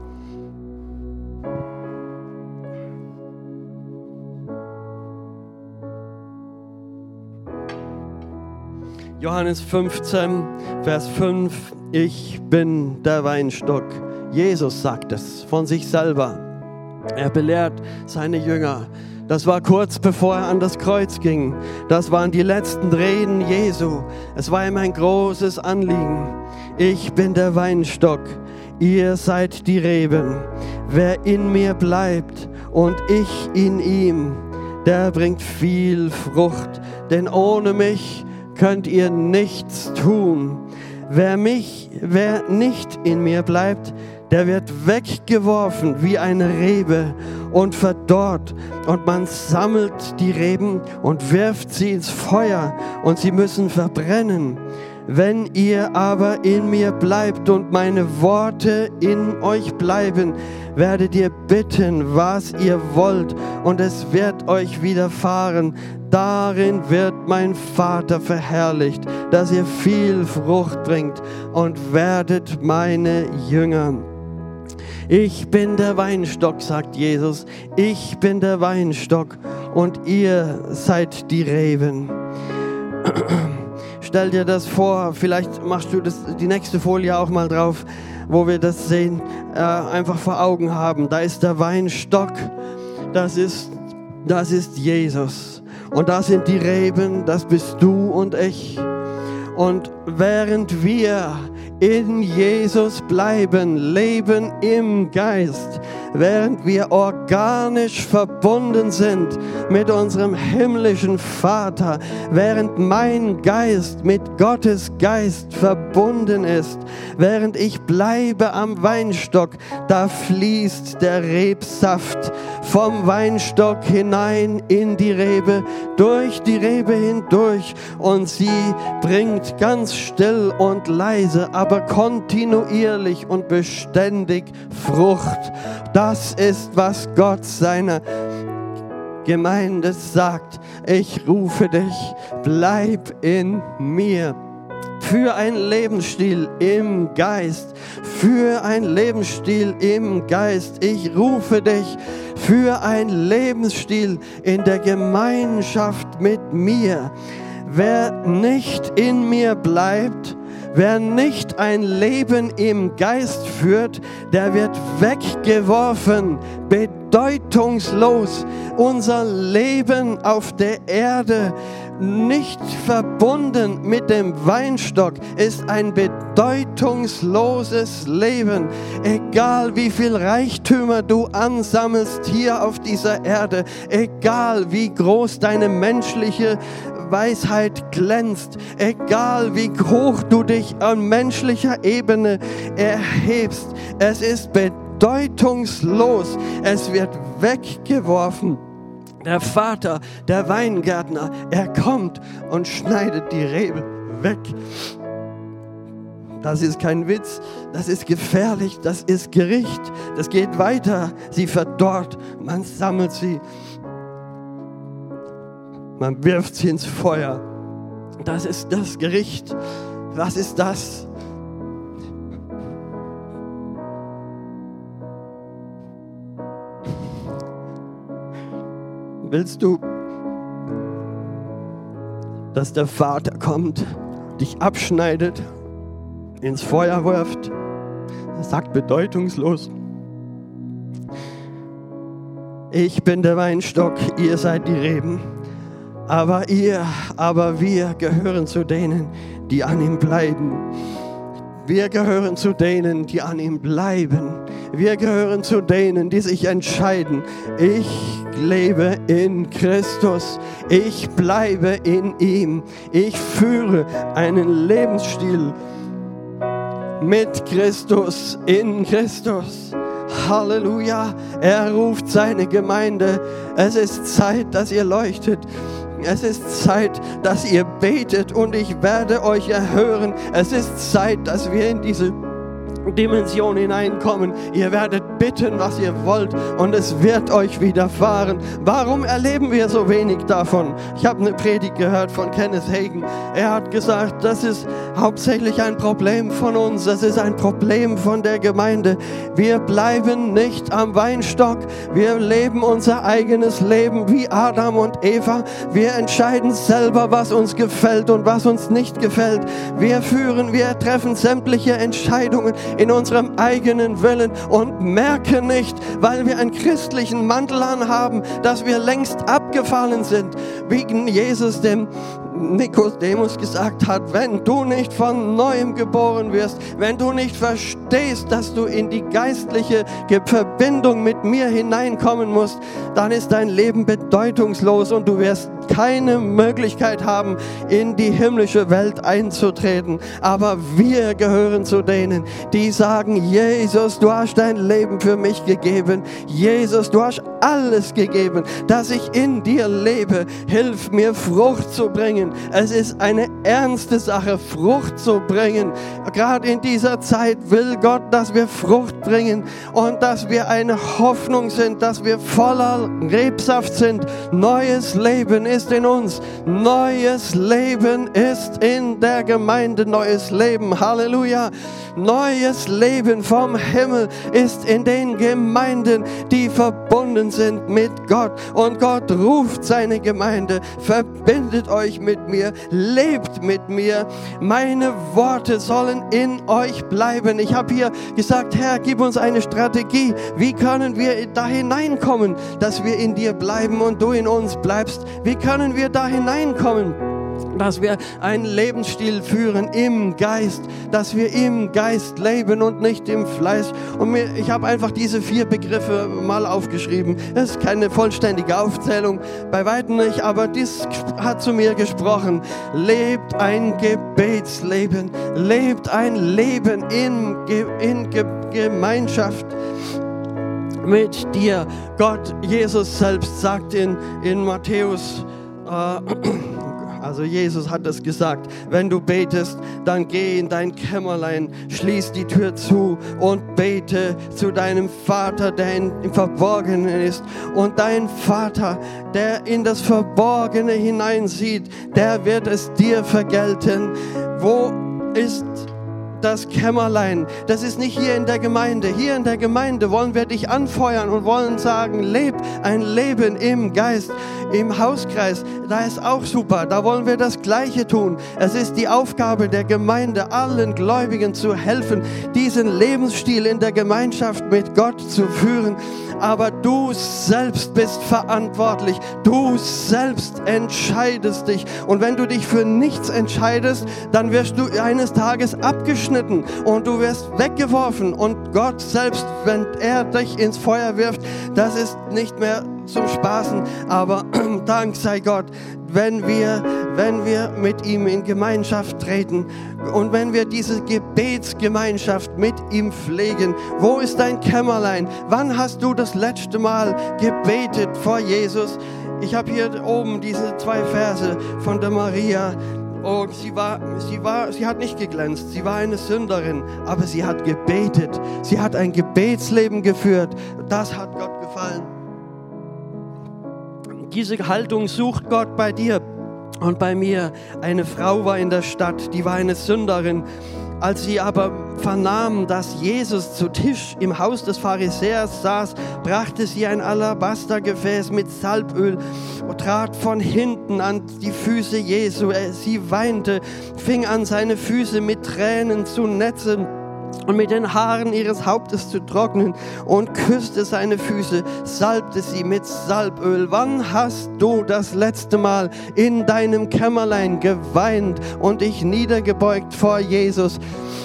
Johannes fünfzehn, Vers fünf, ich bin der Weinstock. Jesus sagt es von sich selber. Er belehrt seine Jünger. Das war kurz bevor er an das Kreuz ging. Das waren die letzten Reden Jesu. Es war ihm ein großes Anliegen. Ich bin der Weinstock, ihr seid die Reben. Wer in mir bleibt und ich in ihm, der bringt viel Frucht. Denn ohne mich könnt ihr nichts tun. Wer mich, wer nicht in mir bleibt, der wird weggeworfen wie eine Rebe und verdorrt. Und man sammelt die Reben und wirft sie ins Feuer und sie müssen verbrennen. Wenn ihr aber in mir bleibt und meine Worte in euch bleiben, werdet ihr bitten, was ihr wollt, und es wird euch widerfahren. Darin wird mein Vater verherrlicht, dass ihr viel Frucht bringt und werdet meine Jünger. Ich bin der Weinstock, sagt Jesus. Ich bin der Weinstock und ihr seid die Reben. Stell dir das vor, vielleicht machst du das, die nächste Folie auch mal drauf, wo wir das sehen, äh, einfach vor Augen haben. Da ist der Weinstock, das ist, das ist Jesus. Und da sind die Reben, das bist du und ich. Und während wir in Jesus bleiben, leben im Geist, während wir organisch verbunden sind mit unserem himmlischen Vater, während mein Geist mit Gottes Geist verbunden ist, während ich bleibe am Weinstock, da fließt der Rebsaft vom Weinstock hinein in die Rebe, durch die Rebe hindurch, und sie bringt ganz still und leise, aber kontinuierlich und beständig Frucht. Das ist, was Gott seiner Gemeinde sagt. Ich rufe dich, bleib in mir. Für ein Lebensstil im Geist, für ein Lebensstil im Geist. Ich rufe dich für ein Lebensstil in der Gemeinschaft mit mir. Wer nicht in mir bleibt, wer nicht ein Leben im Geist führt, der wird weggeworfen, bedeutungslos. Unser Leben auf der Erde, nicht verbunden mit dem Weinstock, ist ein bedeutungsloses Leben. Egal wie viel Reichtümer du ansammelst hier auf dieser Erde, egal wie groß deine menschliche Weisheit glänzt, egal wie hoch du dich an menschlicher Ebene erhebst, es ist bedeutungslos, es wird weggeworfen. Der Vater, der Weingärtner, er kommt und schneidet die Rebe weg. Das ist kein Witz, das ist gefährlich, das ist Gericht, das geht weiter, sie verdorrt, man sammelt sie. Man wirft sie ins Feuer. Das ist das Gericht. Was ist das? Willst du, dass der Vater kommt, dich abschneidet, ins Feuer wirft? Er sagt bedeutungslos. Ich bin der Weinstock, ihr seid die Reben. Aber ihr, aber wir gehören zu denen, die an ihm bleiben. Wir gehören zu denen, die an ihm bleiben. Wir gehören zu denen, die sich entscheiden. Ich lebe in Christus. Ich bleibe in ihm. Ich führe einen Lebensstil mit Christus, in Christus. Halleluja. Er ruft seine Gemeinde. Es ist Zeit, dass ihr leuchtet. Es ist Zeit, dass ihr betet und ich werde euch erhören. Es ist Zeit, dass wir in diese Dimension hineinkommen. Ihr werdet bitten, was ihr wollt, und es wird euch widerfahren. Warum erleben wir so wenig davon? Ich habe eine Predigt gehört von Kenneth Hagin. Er hat gesagt, das ist hauptsächlich ein Problem von uns. Das ist ein Problem von der Gemeinde. Wir bleiben nicht am Weinstock. Wir leben unser eigenes Leben wie Adam und Eva. Wir entscheiden selber, was uns gefällt und was uns nicht gefällt. Wir führen, wir treffen sämtliche Entscheidungen in unserem eigenen Willen und merken nicht, weil wir einen christlichen Mantel anhaben, dass wir längst abgefallen sind. Wie Jesus dem Nikodemus gesagt hat, wenn du nicht von Neuem geboren wirst, wenn du nicht verstehst, dass du in die geistliche Verbindung mit mir hineinkommen musst, dann ist dein Leben bedeutungslos und du wirst keine Möglichkeit haben, in die himmlische Welt einzutreten. Aber wir gehören zu denen, die sagen, Jesus, du hast dein Leben für mich gegeben. Jesus, du hast alles gegeben, dass ich in dir lebe. Hilf mir, Frucht zu bringen. bringen. Es ist eine ernste Sache, Frucht zu bringen. Gerade in dieser Zeit will Gott, dass wir Frucht bringen und dass wir eine Hoffnung sind, dass wir voller Rebsaft sind. Neues Leben ist in uns. Neues Leben ist in der Gemeinde. Neues Leben. Halleluja. Neues Leben vom Himmel ist in den Gemeinden, die verbunden sind mit Gott. Und Gott ruft seine Gemeinde, verbindet euch mit mir, lebt mit mir. Meine Worte sollen in euch bleiben. Ich habe hier gesagt, Herr, gib uns eine Strategie. Wie können wir da hineinkommen, dass wir in dir bleiben und du in uns bleibst? Wie können wir da hineinkommen, dass wir einen Lebensstil führen im Geist, dass wir im Geist leben und nicht im Fleisch. Und mir, ich habe einfach diese vier Begriffe mal aufgeschrieben. Es ist keine vollständige Aufzählung, bei weitem nicht, aber dies hat zu mir gesprochen. Lebt ein Gebetsleben, lebt ein Leben in, in Ge- Gemeinschaft mit dir. Gott, Jesus selbst sagt in, in Matthäus, äh, Also Jesus hat es gesagt, wenn du betest, dann geh in dein Kämmerlein, schließ die Tür zu und bete zu deinem Vater, der in, im Verborgenen ist. Und dein Vater, der in das Verborgene hineinsieht, der wird es dir vergelten. Wo ist das Kämmerlein? Das ist nicht hier in der Gemeinde. Hier in der Gemeinde wollen wir dich anfeuern und wollen sagen, leb ein Leben im Geist. Im Hauskreis, da ist auch super, da wollen wir das Gleiche tun. Es ist die Aufgabe der Gemeinde, allen Gläubigen zu helfen, diesen Lebensstil in der Gemeinschaft mit Gott zu führen. Aber du selbst bist verantwortlich, du selbst entscheidest dich. Und wenn du dich für nichts entscheidest, dann wirst du eines Tages abgeschnitten und du wirst weggeworfen. Und Gott selbst, wenn er dich ins Feuer wirft, das ist nicht mehr zum Spaßen, aber Dank sei Gott, wenn wir, wenn wir mit ihm in Gemeinschaft treten und wenn wir diese Gebetsgemeinschaft mit ihm pflegen. Wo ist dein Kämmerlein? Wann hast du das letzte Mal gebetet vor Jesus? Ich habe hier oben diese zwei Verse von der Maria. Oh, sie war, sie war, sie hat nicht geglänzt, sie war eine Sünderin, aber sie hat gebetet. Sie hat ein Gebetsleben geführt. Das hat Gott gefallen. Diese Haltung sucht Gott bei dir und bei mir. Eine Frau war in der Stadt, die war eine Sünderin. Als sie aber vernahm, dass Jesus zu Tisch im Haus des Pharisäers saß, brachte sie ein Alabastergefäß mit Salböl und trat von hinten an die Füße Jesu. Sie weinte, fing an, seine Füße mit Tränen zu netzen und mit den Haaren ihres Hauptes zu trocknen und küsste seine Füße, salbte sie mit Salböl. Wann hast du das letzte Mal in deinem Kämmerlein geweint und dich niedergebeugt vor Jesus?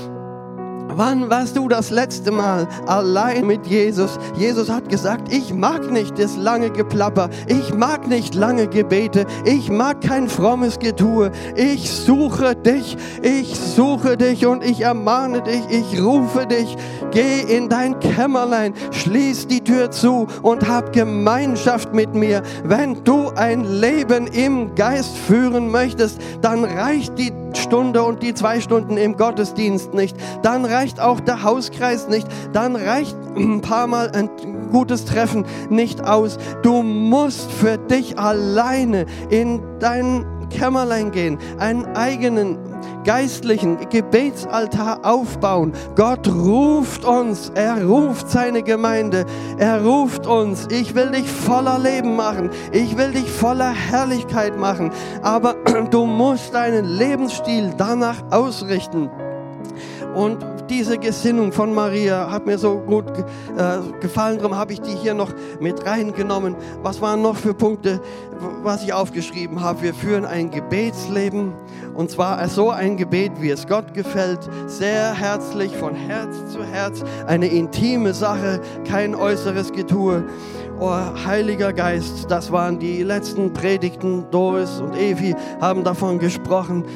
Wann warst du das letzte Mal allein mit Jesus? Jesus hat gesagt, ich mag nicht das lange Geplapper, ich mag nicht lange Gebete, ich mag kein frommes Getue. Ich suche dich, ich suche dich und ich ermahne dich, ich rufe dich. Geh in dein Kämmerlein, schließ die Tür zu und hab Gemeinschaft mit mir. Wenn du ein Leben im Geist führen möchtest, dann reicht die Stunde und die zwei Stunden im Gottesdienst nicht. Dann reicht auch der Hauskreis nicht. Dann reicht ein paar Mal ein gutes Treffen nicht aus. Du musst für dich alleine in dein Kämmerlein gehen, einen eigenen geistlichen Gebetsaltar aufbauen. Gott ruft uns, er ruft seine Gemeinde, er ruft uns. Ich will dich voller Leben machen, ich will dich voller Herrlichkeit machen, aber du musst deinen Lebensstil danach ausrichten. Und diese Gesinnung von Maria hat mir so gut äh, gefallen, darum habe ich die hier noch mit reingenommen. Was waren noch für Punkte, was ich aufgeschrieben habe? Wir führen ein Gebetsleben, und zwar so ein Gebet, wie es Gott gefällt, sehr herzlich, von Herz zu Herz, eine intime Sache, kein äußeres Getue. Oh, Heiliger Geist, das waren die letzten Predigten. Doris und Evi haben davon gesprochen.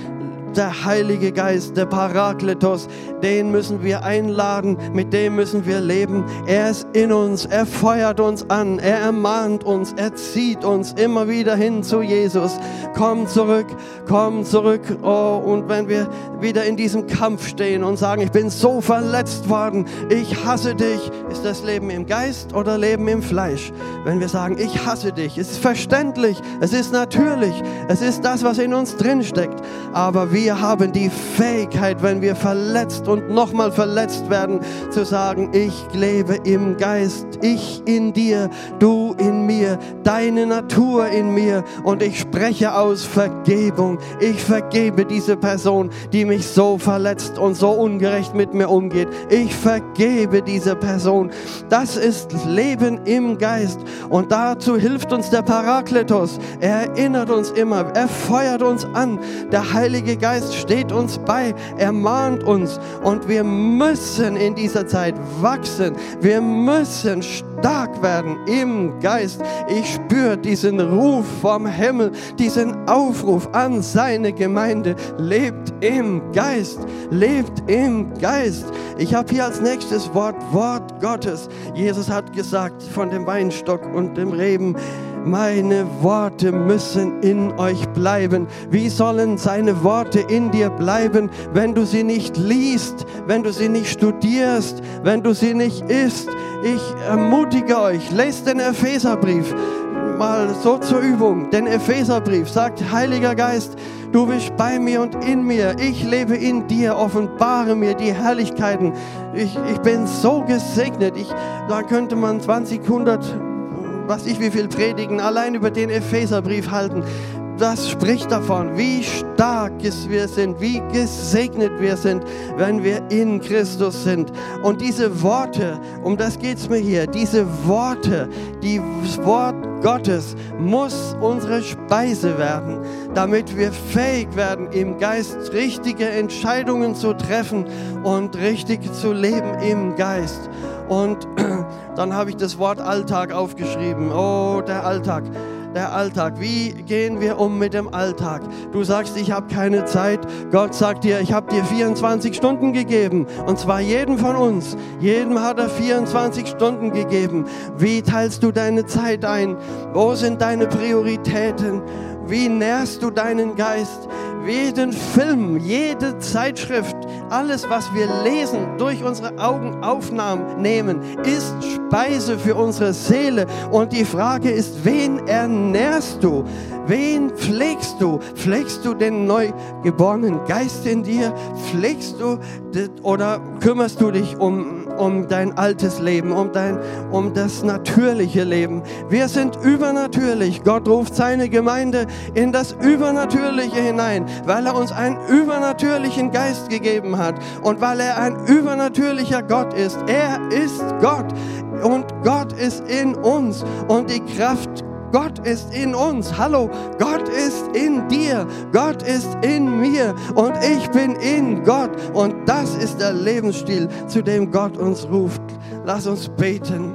der Heilige Geist, der Parakletos, den müssen wir einladen, mit dem müssen wir leben. Er ist in uns, er feuert uns an, er ermahnt uns, er zieht uns immer wieder hin zu Jesus. Komm zurück, komm zurück. Oh, und wenn wir wieder in diesem Kampf stehen und sagen, ich bin so verletzt worden, ich hasse dich, ist das Leben im Geist oder Leben im Fleisch? Wenn wir sagen, ich hasse dich, es ist verständlich, es ist natürlich, es ist das, was in uns drinsteckt. Aber wir haben die Fähigkeit, wenn wir verletzt und nochmal verletzt werden, zu sagen, ich lebe im Geist, ich in dir, du in mir, deine Natur in mir, und ich spreche aus Vergebung. Ich vergebe diese Person, die mich so verletzt und so ungerecht mit mir umgeht. Ich vergebe diese Person. Das ist Leben im Geist, und dazu hilft uns der Parakletos. Er erinnert uns immer, er feuert uns an. Der Heilige Geist steht uns bei, er mahnt uns, und wir müssen in dieser Zeit wachsen. Wir müssen stark werden im Geist. Ich spüre diesen Ruf vom Himmel, diesen Aufruf an seine Gemeinde. Lebt im Geist, lebt im Geist. Ich habe hier als nächstes Wort, Wort Gottes. Jesus hat gesagt von dem Weinstock und dem Reben, meine Worte müssen in euch bleiben. Wie sollen seine Worte in dir bleiben, wenn du sie nicht liest, wenn du sie nicht studierst, wenn du sie nicht isst? Ich ermutige euch, lest den Epheserbrief mal so zur Übung. Den Epheserbrief sagt, Heiliger Geist, du bist bei mir und in mir. Ich lebe in dir, offenbare mir die Herrlichkeiten. Ich, ich bin so gesegnet. Ich, da könnte man zwanzig, hundert, was ich wie viel predigen, allein über den Epheserbrief halten. Das spricht davon, wie stark wir sind, wie gesegnet wir sind, wenn wir in Christus sind. Und diese Worte, um das geht es mir hier, diese Worte, das Wort Gottes muss unsere Speise werden, damit wir fähig werden, im Geist richtige Entscheidungen zu treffen und richtig zu leben im Geist. Und dann habe ich das Wort Alltag aufgeschrieben. Oh, der Alltag. Der Alltag. Wie gehen wir um mit dem Alltag? Du sagst, ich habe keine Zeit. Gott sagt dir, ich habe dir vierundzwanzig Stunden gegeben. Und zwar jedem von uns. Jedem hat er vierundzwanzig Stunden gegeben. Wie teilst du deine Zeit ein? Wo sind deine Prioritäten? Wie nährst du deinen Geist? Jeden Film, jede Zeitschrift, alles, was wir lesen, durch unsere Augenaufnahmen nehmen, ist Speise für unsere Seele. Und die Frage ist, wen ernährst du? Wen pflegst du? Pflegst du den neugeborenen Geist in dir? Pflegst du oder kümmerst du dich um, um dein altes Leben, um, dein, um das natürliche Leben? Wir sind übernatürlich. Gott ruft seine Gemeinde in das Übernatürliche hinein, weil er uns einen übernatürlichen Geist gegeben hat und weil er ein übernatürlicher Gott ist. Er ist Gott und Gott ist in uns und die Kraft Gott ist in uns. Hallo, Gott ist in dir. Gott ist in mir und ich bin in Gott. Und das ist der Lebensstil, zu dem Gott uns ruft. Lass uns beten.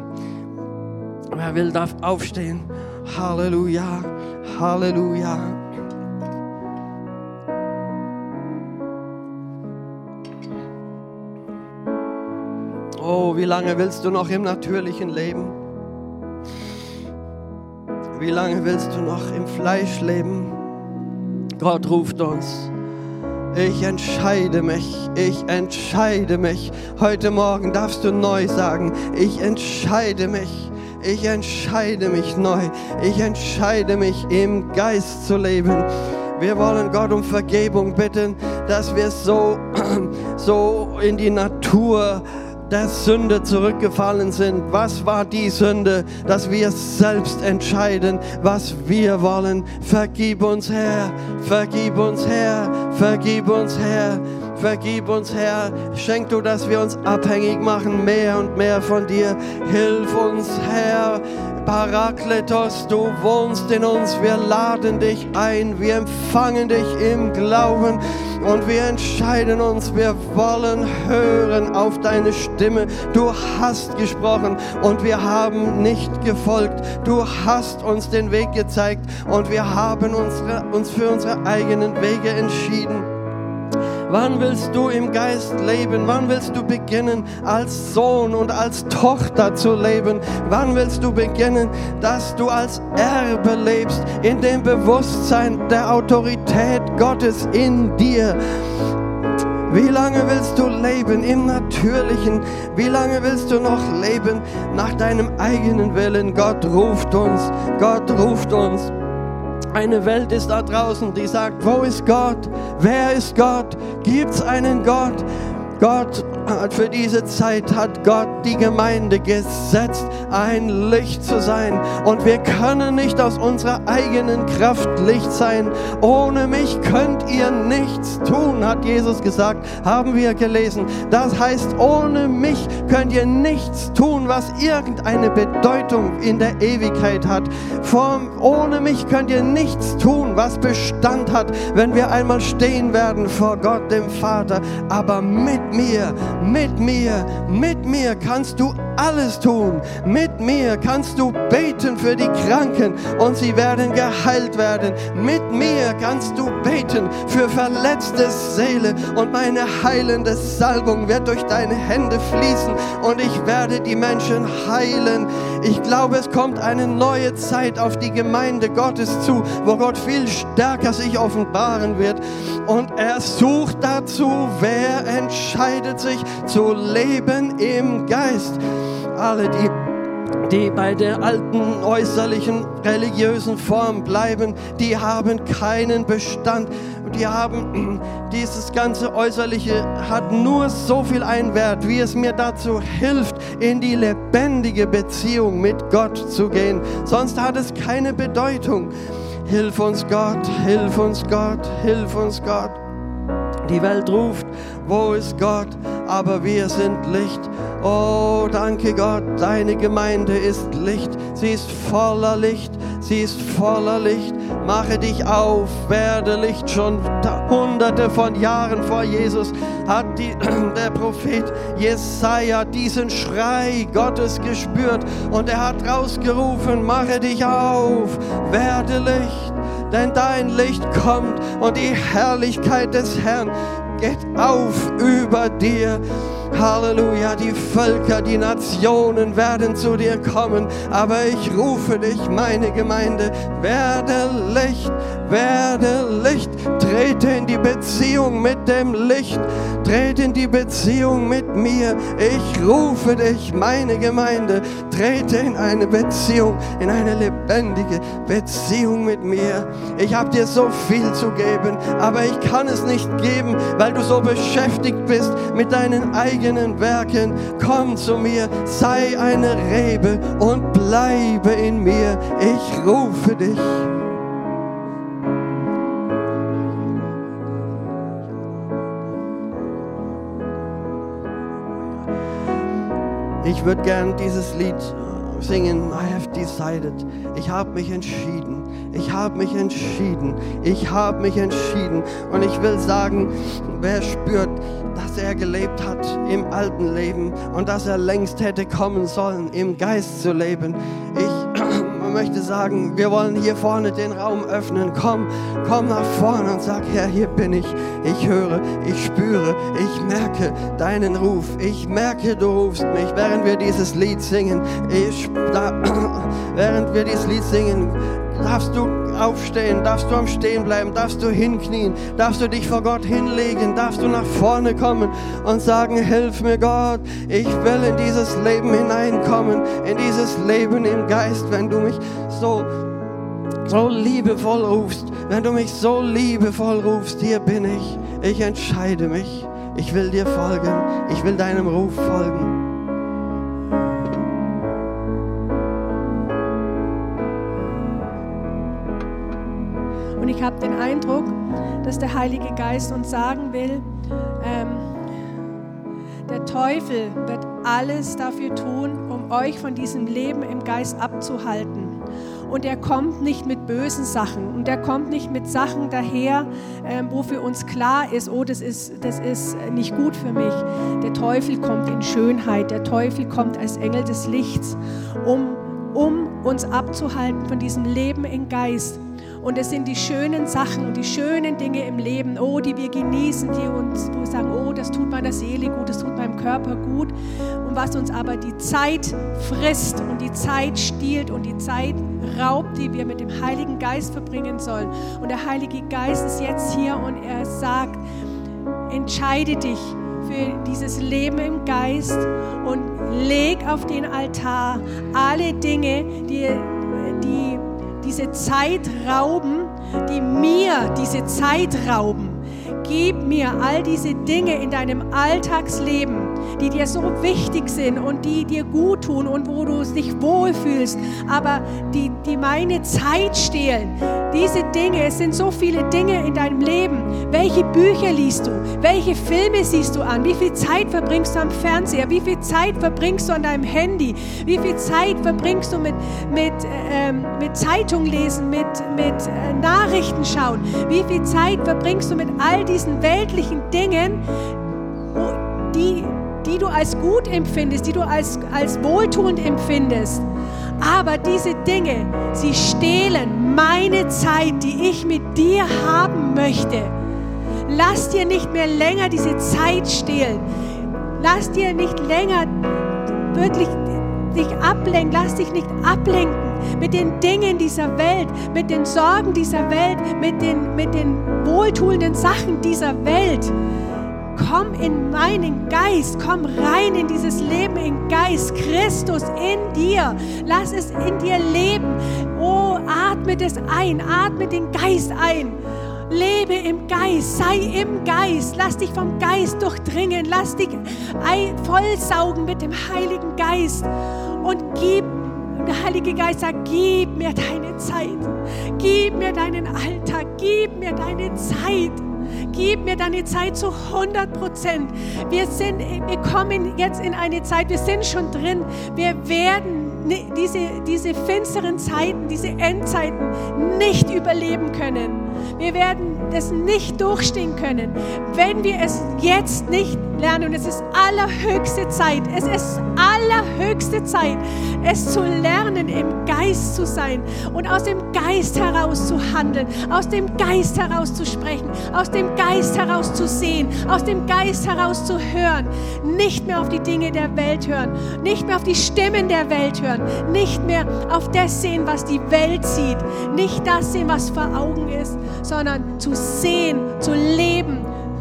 Wer will, darf aufstehen. Halleluja, Halleluja. Oh, wie lange willst du noch im natürlichen leben? Wie lange willst du noch im Fleisch leben? Gott ruft uns. Ich entscheide mich, ich entscheide mich. Heute Morgen darfst du neu sagen, ich entscheide mich, ich entscheide mich neu. Ich entscheide mich, im Geist zu leben. Wir wollen Gott um Vergebung bitten, dass wir so, so in die Natur der Sünde zurückgefallen sind. Was war die Sünde? Dass wir selbst entscheiden, was wir wollen. Vergib uns, Herr, vergib uns, Herr, vergib uns, Herr, vergib uns, Herr. Schenk du, dass wir uns abhängig machen, mehr und mehr von dir. Hilf uns, Herr. Parakletos, du wohnst in uns, wir laden dich ein, wir empfangen dich im Glauben und wir entscheiden uns, wir wollen hören auf deine Stimme. Du hast gesprochen und wir haben nicht gefolgt. Du hast uns den Weg gezeigt und wir haben unsere, uns für unsere eigenen Wege entschieden. Wann willst du im Geist leben? Wann willst du beginnen, als Sohn und als Tochter zu leben? Wann willst du beginnen, dass du als Erbe lebst, in dem Bewusstsein der Autorität Gottes in dir? Wie lange willst du leben im Natürlichen? Wie lange willst du noch leben nach deinem eigenen Willen? Gott ruft uns, Gott ruft uns. Eine Welt ist da draußen, die sagt, wo ist Gott? Wer ist Gott? Gibt's einen Gott? Gott hat für diese Zeit hat Gott die Gemeinde gesetzt, ein Licht zu sein. Und wir können nicht aus unserer eigenen Kraft Licht sein. Ohne mich könnt ihr nichts tun, hat Jesus gesagt, haben wir gelesen. Das heißt, ohne mich könnt ihr nichts tun, was irgendeine Bedeutung in der Ewigkeit hat. Vom, ohne mich könnt ihr nichts tun, was Bestand hat, wenn wir einmal stehen werden vor Gott, dem Vater. Aber mit mir, mit mir, mit mir kannst du alles tun. Mit mir kannst du beten für die Kranken und sie werden geheilt werden. Mit mir kannst du beten für verletzte Seele und meine heilende Salbung wird durch deine Hände fließen und ich werde die Menschen heilen. Ich glaube, es kommt eine neue Zeit auf die Gemeinde Gottes zu, wo Gott viel stärker sich offenbaren wird. Und er sucht dazu, wer entscheidet sich zu leben im Geist. Alle, die, die bei der alten äußerlichen religiösen Form bleiben, die haben keinen Bestand. Die haben, dieses ganze Äußerliche hat nur so viel einen Wert, wie es mir dazu hilft, in die lebendige Beziehung mit Gott zu gehen. Sonst hat es keine Bedeutung. Hilf uns Gott, hilf uns Gott, hilf uns Gott. Die Welt ruft, wo ist Gott? Aber wir sind Licht. Oh, danke Gott, deine Gemeinde ist Licht. Sie ist voller Licht, sie ist voller Licht. Mache dich auf, werde Licht. Schon hunderte von Jahren vor Jesus hat die, der Prophet Jesaja diesen Schrei Gottes gespürt. Und er hat rausgerufen, mache dich auf, werde Licht. Denn dein Licht kommt und die Herrlichkeit des Herrn geht auf über dir. Halleluja, die Völker, die Nationen werden zu dir kommen. Aber ich rufe dich, meine Gemeinde, werde Licht, werde Licht. Trete in die Beziehung mit dem Licht, trete in die Beziehung mit mir. Ich rufe dich, meine Gemeinde, trete in eine Beziehung, in eine lebendige Beziehung mit mir. Ich habe dir so viel zu geben, aber ich kann es nicht geben, weil du so beschäftigt bist mit deinen eigenen Werken. Komm zu mir, sei eine Rebe und bleibe in mir. Ich rufe dich. Ich würde gern dieses Lied singen. I have decided. Ich habe mich entschieden. Ich habe mich entschieden. Ich habe mich entschieden. Und ich will sagen, wer spürt, dass er gelebt hat im alten Leben und dass er längst hätte kommen sollen, im Geist zu leben. Ich möchte sagen, wir wollen hier vorne den Raum öffnen. Komm, komm nach vorne und sag, Herr, hier bin ich. Ich höre, ich spüre, ich merke deinen Ruf. Ich merke, du rufst mich, während wir dieses Lied singen. Ich, da, während wir dieses Lied singen, darfst du aufstehen, darfst du am Stehen bleiben, darfst du hinknien, darfst du dich vor Gott hinlegen, darfst du nach vorne kommen und sagen, hilf mir Gott, ich will in dieses Leben hineinkommen, in dieses Leben im Geist, wenn du mich so, so liebevoll rufst, wenn du mich so liebevoll rufst, hier bin ich, ich entscheide mich, ich will dir folgen, ich will deinem Ruf folgen. Und ich habe den Eindruck, dass der Heilige Geist uns sagen will, ähm, der Teufel wird alles dafür tun, um euch von diesem Leben im Geist abzuhalten. Und er kommt nicht mit bösen Sachen und er kommt nicht mit Sachen daher, ähm, wo für uns klar ist, oh, das ist, das ist nicht gut für mich. Der Teufel kommt in Schönheit, der Teufel kommt als Engel des Lichts, um, um uns abzuhalten von diesem Leben im Geist. Und es sind die schönen Sachen und die schönen Dinge im Leben, oh, die wir genießen, die uns, wo wir sagen, oh, das tut meiner Seele gut, das tut meinem Körper gut. Und was uns aber die Zeit frisst und die Zeit stiehlt und die Zeit raubt, die wir mit dem Heiligen Geist verbringen sollen. Und der Heilige Geist ist jetzt hier und er sagt, entscheide dich für dieses Leben im Geist und leg auf den Altar alle Dinge, die, die diese Zeit rauben, die mir diese Zeit rauben. Gib mir all diese Dinge in deinem Alltagsleben, die dir so wichtig sind und die dir gut tun und wo du dich wohlfühlst, aber die, die meine Zeit stehlen. Diese Dinge, es sind so viele Dinge in deinem Leben. Welche Bücher liest du? Welche Filme siehst du an? Wie viel Zeit verbringst du am Fernseher? Wie viel Zeit verbringst du an deinem Handy? Wie viel Zeit verbringst du mit, mit, ähm, mit Zeitung lesen, mit, mit äh, Nachrichten schauen? Wie viel Zeit verbringst du mit all diesen weltlichen Dingen, die, die du als gut empfindest, die du als, als wohltuend empfindest? Aber diese Dinge, sie stehlen meine Zeit, die ich mit dir haben möchte. Lass dir nicht mehr länger diese Zeit stehlen. Lass dir nicht länger wirklich dich ablenken. Lass dich nicht ablenken mit den Dingen dieser Welt, mit den Sorgen dieser Welt, mit den, mit den wohltuenden Sachen dieser Welt. Komm in meinen Geist, komm rein in dieses Leben im Geist, Christus in dir, lass es in dir leben. Oh, atme das ein, atme den Geist ein. Lebe im Geist, sei im Geist, lass dich vom Geist durchdringen, lass dich ein, vollsaugen mit dem Heiligen Geist und gib, der Heilige Geist sagt, gib mir deine Zeit, gib mir deinen Alltag, gib mir deine Zeit. Gib mir deine Zeit zu hundert Prozent. Wir sind, wir kommen jetzt in eine Zeit, wir sind schon drin. Wir werden diese, diese finsteren Zeiten, diese Endzeiten nicht überleben können. Wir werden das nicht durchstehen können, wenn wir es jetzt nicht lernen. Und es ist allerhöchste Zeit, es ist allerhöchste Zeit, es zu lernen, im Geist zu sein und aus dem Geist heraus zu handeln, aus dem Geist heraus zu sprechen, aus dem Geist heraus zu sehen, aus dem Geist heraus zu hören. Nicht mehr auf die Dinge der Welt hören, nicht mehr auf die Stimmen der Welt hören, nicht mehr auf das sehen, was die Welt sieht, nicht das sehen, was vor Augen ist, sondern zu sehen, zu leben,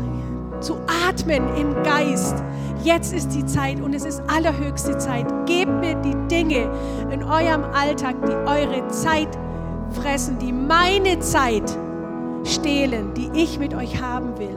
zu atmen im Geist. Jetzt ist die Zeit und es ist allerhöchste Zeit. Gebt mir die Dinge in eurem Alltag, die eure Zeit fressen, die meine Zeit stehlen, die ich mit euch haben will.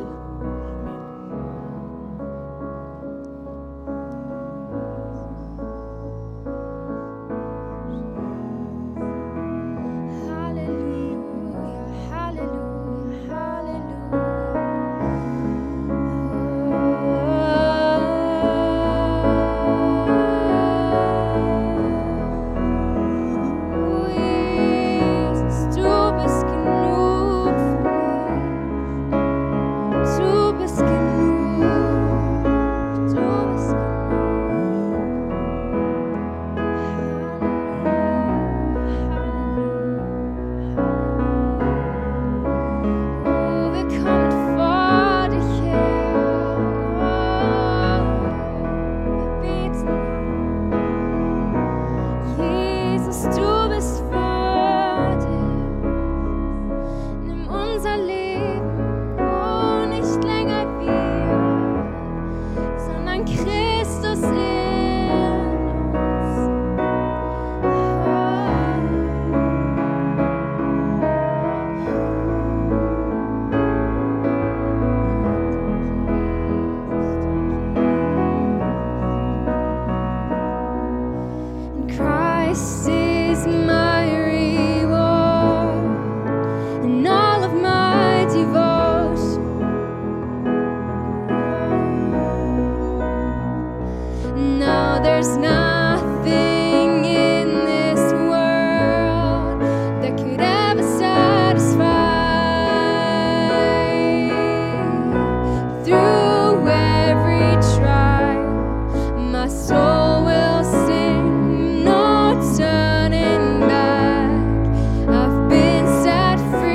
Set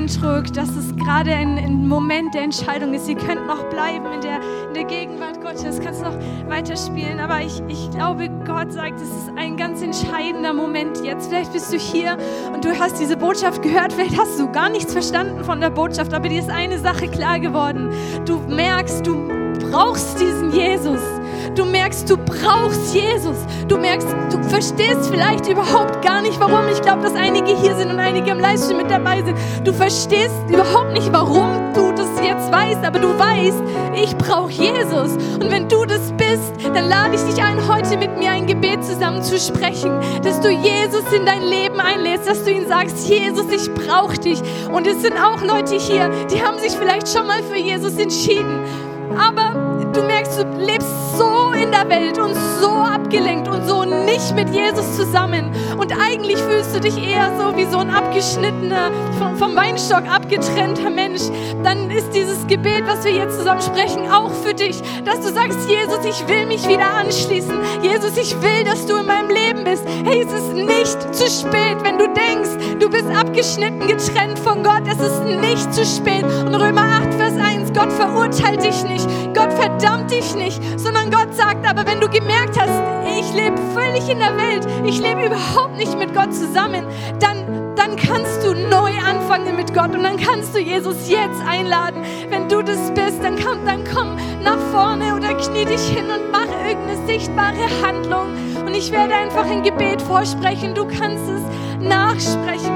Eindruck, dass es gerade ein, ein Moment der Entscheidung ist. Ihr könnt noch bleiben in der, in der Gegenwart Gottes, kannst noch weiterspielen. Aber ich, ich glaube, Gott sagt, es ist ein ganz entscheidender Moment jetzt. Vielleicht bist du hier und du hast diese Botschaft gehört. Vielleicht hast du gar nichts verstanden von der Botschaft, aber dir ist eine Sache klar geworden. Du merkst, du brauchst diesen Jesus. Du merkst, du brauchst Jesus. Du merkst, du verstehst vielleicht überhaupt gar nicht, warum. Ich glaube, dass einige hier sind und einige im Livestream mit dabei sind. Du verstehst überhaupt nicht, warum du das jetzt weißt, aber du weißt, ich brauche Jesus. Und wenn du das bist, dann lade ich dich ein, heute mit mir ein Gebet zusammen zu sprechen, dass du Jesus in dein Leben einlädst, dass du ihm sagst, Jesus, ich brauche dich. Und es sind auch Leute hier, die haben sich vielleicht schon mal für Jesus entschieden, aber du merkst, du lebst so in der Welt und so abgelenkt und so nicht mit Jesus zusammen. Und eigentlich fühlst du dich eher so wie so ein abgeschnittener, vom, vom Weinstock abgetrennter Mensch. Dann ist dieses Gebet, was wir jetzt zusammen sprechen, auch für dich, dass du sagst, Jesus, ich will mich wieder anschließen. Jesus, ich will, dass du in meinem Leben bist. Hey, es ist nicht zu spät, wenn du denkst, du bist abgeschnitten, getrennt von Gott. Es ist nicht zu spät. Und Römer acht, Vers eins, Gott verurteilt dich nicht. Gott verdammt dich nicht, sondern Gott sagt, aber wenn du gemerkt hast, ich lebe völlig in der Welt, ich lebe überhaupt nicht mit Gott zusammen, dann, dann kannst du neu anfangen mit Gott und dann kannst du Jesus jetzt einladen. Wenn du das bist, dann komm, dann komm nach vorne oder knie dich hin und mach irgendeine sichtbare Handlung und ich werde einfach ein Gebet vorsprechen, du kannst es nachsprechen.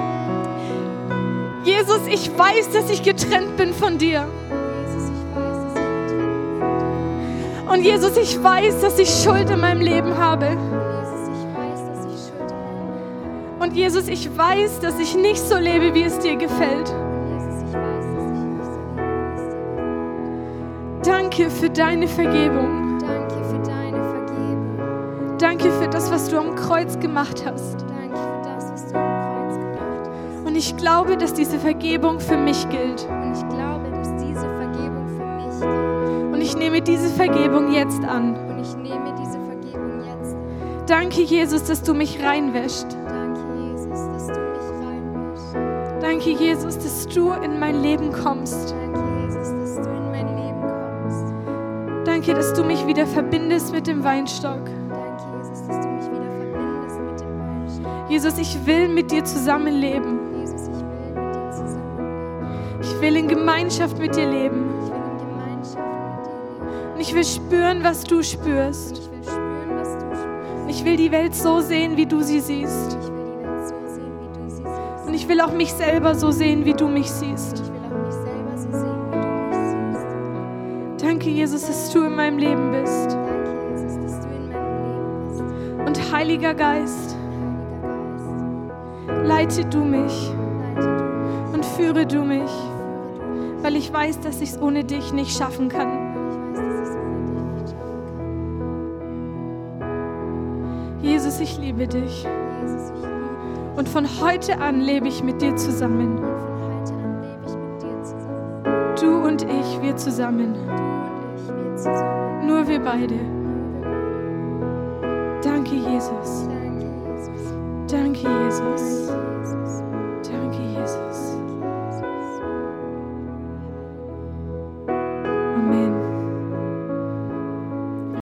Jesus, ich weiß, dass ich getrennt bin von dir. Und Jesus, ich weiß, dass ich Schuld in meinem Leben habe. Und Jesus, ich weiß, dass ich nicht so lebe, wie es dir gefällt. Danke für deine Vergebung. Danke für deine Vergebung. Danke für das, was du am Kreuz gemacht hast. Danke für das, was du am Kreuz gemacht hast. Und ich glaube, dass diese Vergebung für mich gilt. Und ich glaube, dass diese Vergebung für mich gilt. Und ich nehme diese Vergebung jetzt an. Und ich nehme diese Vergebung jetzt an. Danke, Jesus, dass du mich reinwäscht. Danke, Jesus, dass du mich reinwäschst. Danke, Jesus, dass du in mein Leben kommst. Danke, Jesus, dass du in mein Leben kommst. Danke, dass du mich wieder verbindest mit dem Weinstock. Danke, Jesus, dass du mich wieder verbindest mit dem Weinstock. Jesus, ich will mit dir zusammenleben. Jesus, ich will mit dir zusammenleben. Ich will in Gemeinschaft mit dir leben. Ich will in Gemeinschaft mit dir leben. Und ich will spüren, was du spürst. Ich will spüren, was du spürst. Und ich will die Welt so sehen, wie du sie siehst. Ich will die Welt so sehen, wie du sie siehst. Und ich will auch mich selber so sehen, wie du mich siehst. Ich will auch mich selber so sehen, wie du mich siehst. Danke, Jesus, dass du in meinem Leben bist. Danke, Jesus, dass du in meinem Leben bist. Und Heiliger Geist, Heiliger Geist, leite du mich leite du mich, und führe du mich, führe du mich, weil ich weiß, dass ich es ohne dich nicht schaffen kann. weil ich weiß, dass ich es ohne dich nicht schaffen kann. Jesus, ich liebe dich. Jesus, ich liebe dich. Und von heute an lebe ich mit dir zusammen. Und von heute an lebe ich mit dir zusammen. Du und ich, wir zusammen. Du und ich, wir zusammen. Nur wir beide. Nur wir beide. Danke, Jesus. Danke, Jesus. Danke, Jesus. Danke, Jesus.